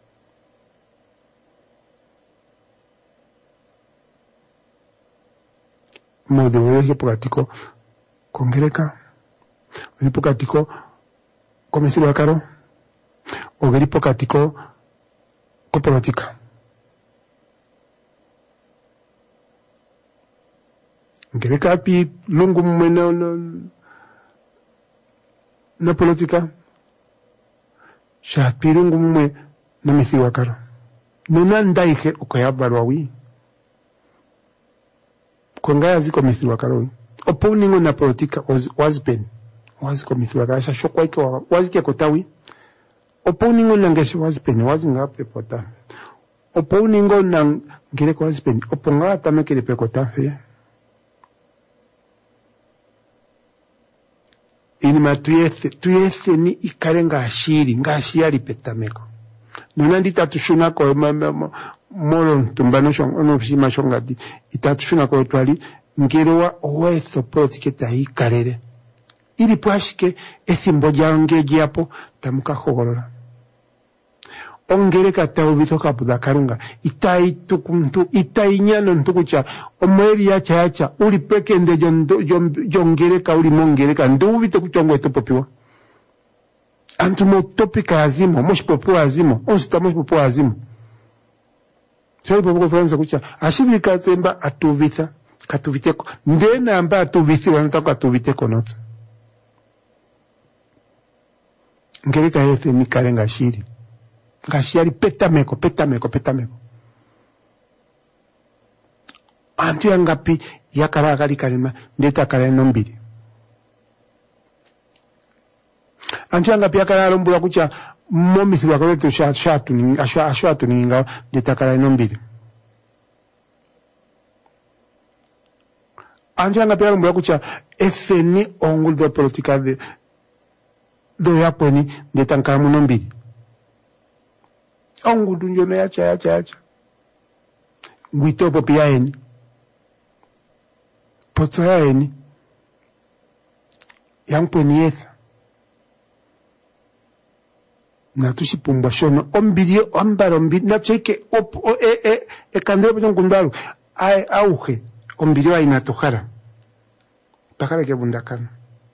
[SPEAKER 1] mo de ver hipocrático congrega hipocrático comenzó a caro o ver hipocrático copolitica ngereka pi lungu mwena no na politika sha pirungu mwe na mithiwa caro nuna ndaike okayabarwa wi Kongaya ziko mithilwa karoi. Opo ningo na politika wazipeni. Waziko mithilwa karasha shokwa iko wazike kotawi. Opo ningo na ngeshe wazipeni. Wazinga pepota. Opo ningo na ngereko wazipeni. Opo nga atamekele pekota. Inima tuyethe. Tuyethe ni ikare nga ashiri. Nga ashiri petameko. Nunandi tatushuna ko molo tumbano shong ono psima shongati itatushuna ko twali ngerewa oweso politika hi karere ili pwashike esimbo jange japo tamuka hogorora ongere kata ubito kapuda karunga itai tukuntu itai nyano ntukucha omweri ya chacha uli pekende jondo jongere ka uli mongere ka ndo ubito kuchongo etopopiwa antu mo topika azimo moshi popo azimo onsta moshi popo azimo Chali popo Franza kucha ashibiri kazemba atuvitha katuviteko ndena amba atuvithi wanataka atuviteko nota ngereka yete mikare ngashiri ngashiri petameko petameko petameko antu yangapi yakara akali kalima ndeta kale nombiri antu yangapi yakara lombula kucha momisi wakaleto sha shatu ni ashwa ashwatu ninga ndeta kale nombiri antu yangapi lombula kucha efeni ongul de politika de do yaponi ndeta nkala nombiri ongu dunjono yacha yacha yacha ngwitopo pia eni potsaeni yamponi yetha na tushipumba shono ombiri ambara ombiri na cheke op o, e e e kandero pjon kundaru ai auge ombiri wa inatohara pakala ke bundakana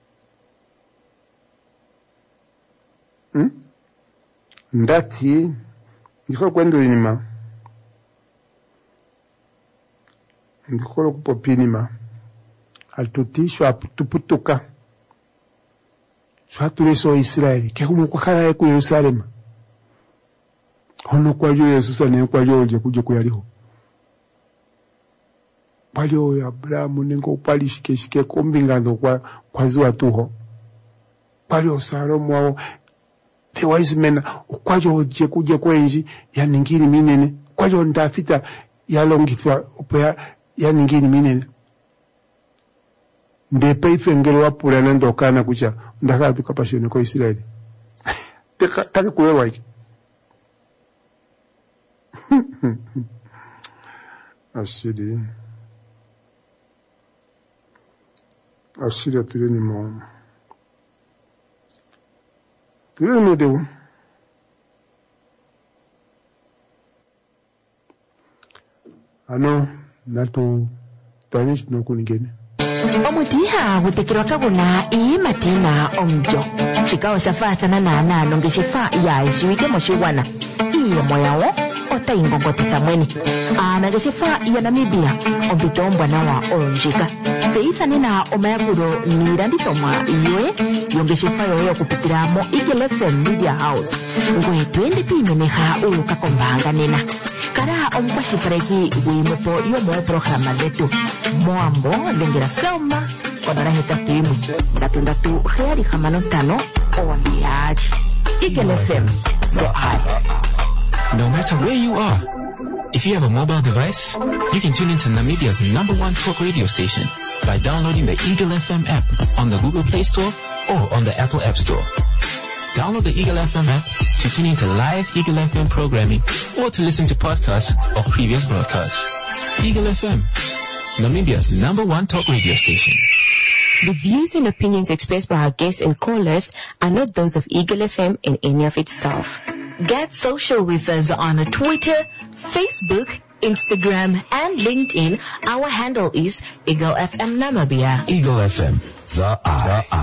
[SPEAKER 1] hm ndati ndiko kwendo inima ndiko kupopinima altuti shwa tuputuka shwa tuleso Israeli ke kumu kwakhala ku Yerusalema hono kwa yo Yesu sane kwa yo je kuje kuyaliho palio ya Abrahamu ningo palishike shike kombingando kwa kwa ziwa tuho palio Salomo wao the wise men kwajo je kuje kwenji ya ningini minene kwajo ndafita ya longithwa opa ya ningini minene ndepe ifengele wapula nendo kana kucha ndaka tukapashone ko Israeli teka take kuwewa iki ashidi ashidi atuleni mo tuleni mo dewo ano nato tanish no kunigene
[SPEAKER 8] omutiha gutekirwa kaguna ii matina omjo chikao shafathana na anano ngeshifa ya ishiwike moshiwana iye moyawo ota ingongoteka mweni ana ngeshifa ya Namibia ombitombwa nawa olonjika zeithane na omayakuro niranditomwa iwe yongeshifa yoyo kupitiramo Eagle F M Media House ngwe twende tuimeneha uluka kombanga nena kara omukwashipareki wimupo yomo programa letu moambo lengera selma kodara heta timu ndatu ndatu heri hamano tano ondiaji Eagle F M so high.
[SPEAKER 9] No matter where you are, if you have a mobile device, you can tune into Namibia's number one talk radio station by downloading the Eagle F M app on the Google Play Store or on the Apple App Store. Download the Eagle F M app to tune into live Eagle F M programming or to listen to podcasts of previous broadcasts. Eagle F M, Namibia's number one talk radio station.
[SPEAKER 10] The views and opinions expressed by our guests and callers are not those of Eagle F M and any of its staff. Get social with us on Twitter, Facebook, Instagram, and LinkedIn. Our handle is Eagle F M Namibia.
[SPEAKER 2] Eagle F M, the eye. The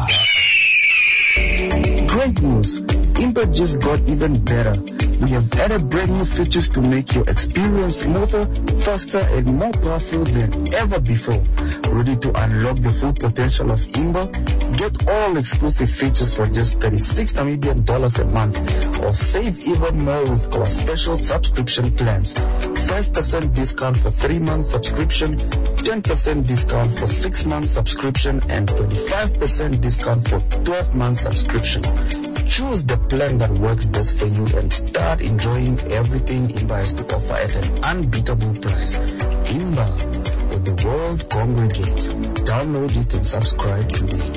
[SPEAKER 2] eye.
[SPEAKER 11] Great news! Impact just got even better. We have added brand new features to make your experience smoother, faster, and more powerful than ever before. Ready to unlock the full potential of Imba? Get all exclusive features for just thirty-six Namibian dollars a month, or save even more with our special subscription plans. five percent discount for three months subscription, ten percent discount for six months subscription, and twenty-five percent discount for twelve months subscription. Choose the plan that works best for you and start enjoying everything Imba has to offer at an unbeatable price. Imba, where the world congregates. Download it and subscribe today.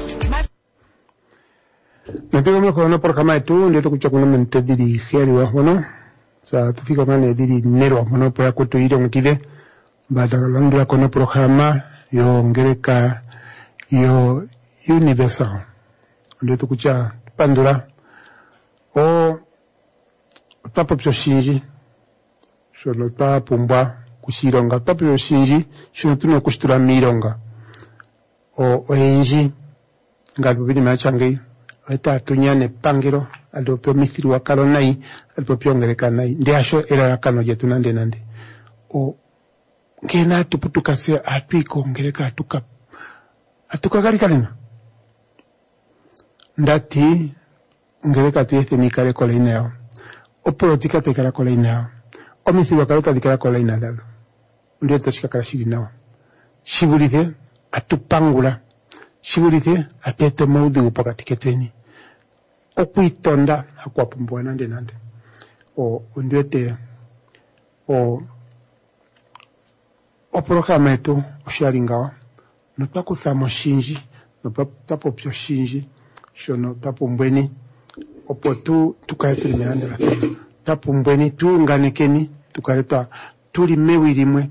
[SPEAKER 1] Nataka mkono por kama tu ndio kuchakuna mente diri heri wa hono sa tufika mane diri nero hono por akuto iro ngide bada landra kono programa yo ngereka yo universal ndio tukucha pandura o papa pyo shinji shono pa pumba kushironga papa pyo shinji shono tuno kustura mironga o oenji ngabu bini machangi eta tunyane pangiro aldo pyo mithiri wa kalo nai aldo pyo ngereka nai ndi asho era kano jetu nande nande o ngena tuputuka se atwiko ngereka atuka atuka gari kalina ndati ngereka tuyete ni kare kola ineo. O politika te kara kola ineo. O misiwa karota di kara kola inadalo. Ndio toshika kara shiri nao. Shivulite atupangula. Shivulite apete maudhi upakati ketweni. O kuitonda hakuwa pumbuwa nande nande. O ndio te o o programa etu osharingawa. No taku thamo shinji. No tapo pio shinji. Shono tapo mbweni. Opo tu tukaetu limeandela. Tapo mbweni tu nganekeni. Tukaretwa tuli mewirimwe.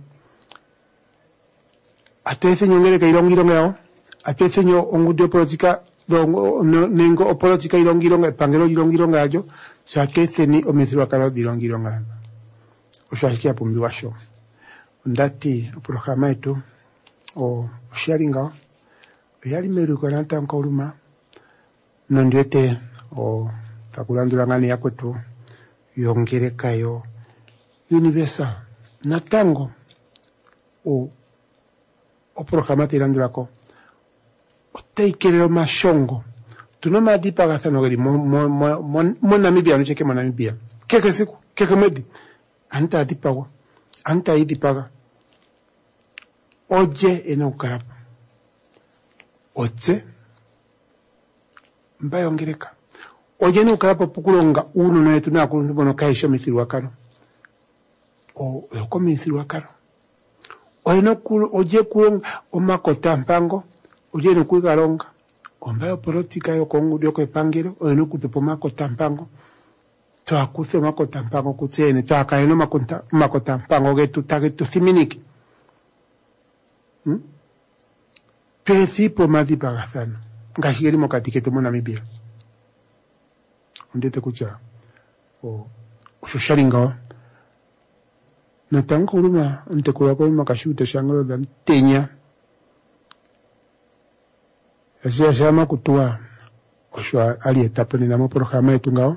[SPEAKER 1] Atuese nyongere ka irongironga yao. Atuese nyo ongudio politika nengo o politika irongironga pangero irongironga ajo. Sa atuese ni omisiwa karo di irongironga ajo. Oshashikia pumbi washo. Ndati o programa etu o sharinga. Yari meru kwa nanta nkauruma. Nondiwete o takulandula ngani ya kwetu. Yongere kayo. Universal. Natango. O o programa tirandurako. O teikerero mashongo. Tuno madipa gathano gari mo mo mo mo Namibia no cheke mo Namibia. Keke siku, keke medi. Anta adipago. Anta idipaga. Oje eno karapo. Oje mbayo ngereka. Oje no karapo pukulonga uno no etu na kulundu bono kaisho misiru wakano. O yoko misiru wakano. Oino kulu oje kulonga omakota mpango. Oje no kuigalonga. Ombayo politika yo kongu dioko epangiro. Oino kutupo makota mpango. Toa kuse makota mpango kutsene. Toa kaino makota, makota mpango getu tagetu thiminiki. Hmm? Pesipo madipa gathano. Ngashigeri mokatiketo mo Namibia. Ondete kucha. O ushosharingawa. Natango uruma ntekula kwa makashuta shangalo dan tenya. Asia shama kutua oshwa ali etape ni namo programa yetu ngao.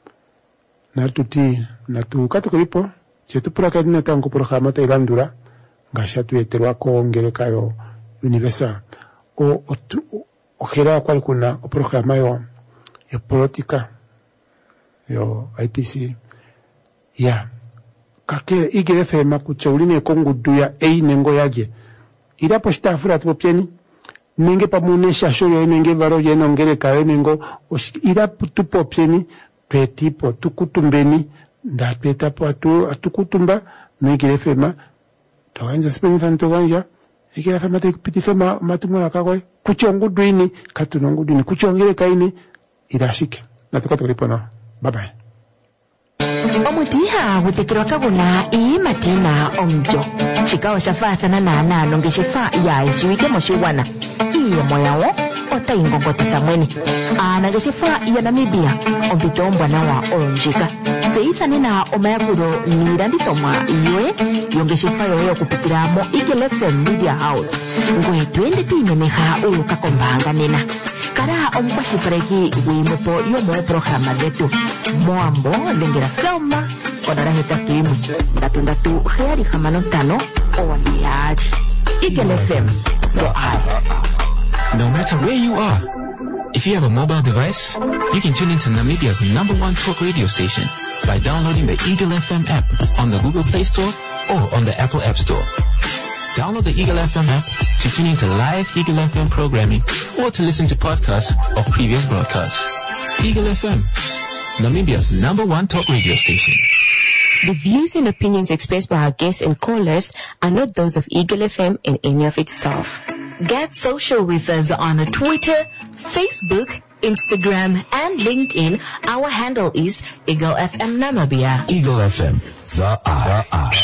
[SPEAKER 1] Na tuti na tu katukulipo chetu puraka dina tango programa ta irandura ngashatu yeterwa ko ngereka yo universal. O o o hera kwa kuna o programa yo yo politika yo I P C ya kake igere fema kuchaulini kongu duya ei nengo yaje ira posta fura tupieni nenge pamunesha shoyo nenge varo yeno ngere kae nengo ira tupo pieni petipo tukutumbeni nda peta po atu atukutumba nenge fema to anje spend tanto ganja igere fema te pititho ma matumula kakwe kuchongu duini katunongu duini kuchongere kaini irashike natukato ripona bye bye.
[SPEAKER 8] Omutiha gutekirwa kaguna ii matina omjo chikao shafathana na nano ngeshefa ya ishuike moshiwana iye moyawo ota ingongota samweni ana ngeshefa ya Namibia ombito mbwana wa olonjika teithane na omayakuro niranditoma iwe yongeshefa yoyo kupitira mo Eagle F M Media House ngwe twende timeneha uluka kombanga nena kara omukwashipareki wimupo yomo programa detu moambo lengera selma onara hetatu imwe ndatu ndatu heari hamano tano oliaji Eagle F M go I.
[SPEAKER 9] No matter where you are, if you have a mobile device, you can tune into Namibia's number one talk radio station by downloading the Eagle F M app on the Google Play Store or on the Apple App Store. Download the Eagle F M app to tune into live Eagle F M programming or to listen to podcasts of previous broadcasts. Eagle F M, Namibia's number one talk radio station.
[SPEAKER 10] The views and opinions expressed by our guests and callers are not those of Eagle F M and any of its staff. Get social with us on Twitter, Facebook, Instagram, and LinkedIn. Our handle is Eagle F M Namibia.
[SPEAKER 2] Eagle F M, the I.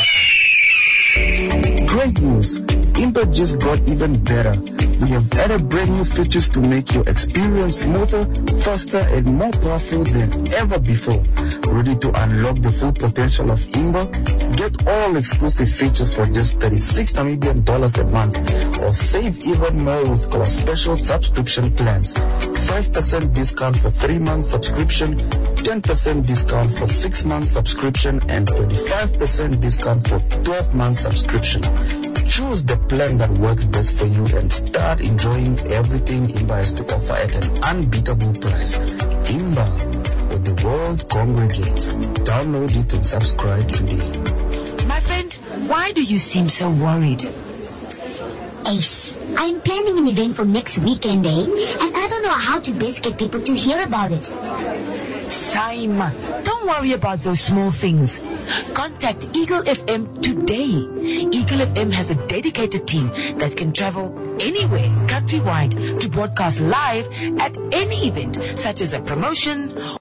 [SPEAKER 11] Great news! Impact just got even better. We have added brand new features to make your experience smoother, faster, and more powerful than ever before. Ready to unlock the full potential of Imba? Get all exclusive features for just thirty-six Namibian dollars a month, or save even more with our special subscription plans. five percent discount for three months subscription, ten percent discount for six months subscription, and twenty-five percent discount for twelve months subscription. Choose the plan that works best for you and start enjoying everything Imba has to offer at an unbeatable price. Imba, where the world congregates. Download it and subscribe today.
[SPEAKER 12] My friend, why do you seem so worried?
[SPEAKER 13] Ace, I'm planning an event for next weekend, eh? And I don't know how to best get people to hear about it.
[SPEAKER 12] Saima, don't worry about those small things. Contact Eagle F M today. Eagle F M has a dedicated team that can travel anywhere countrywide to broadcast live at any event, such as a promotion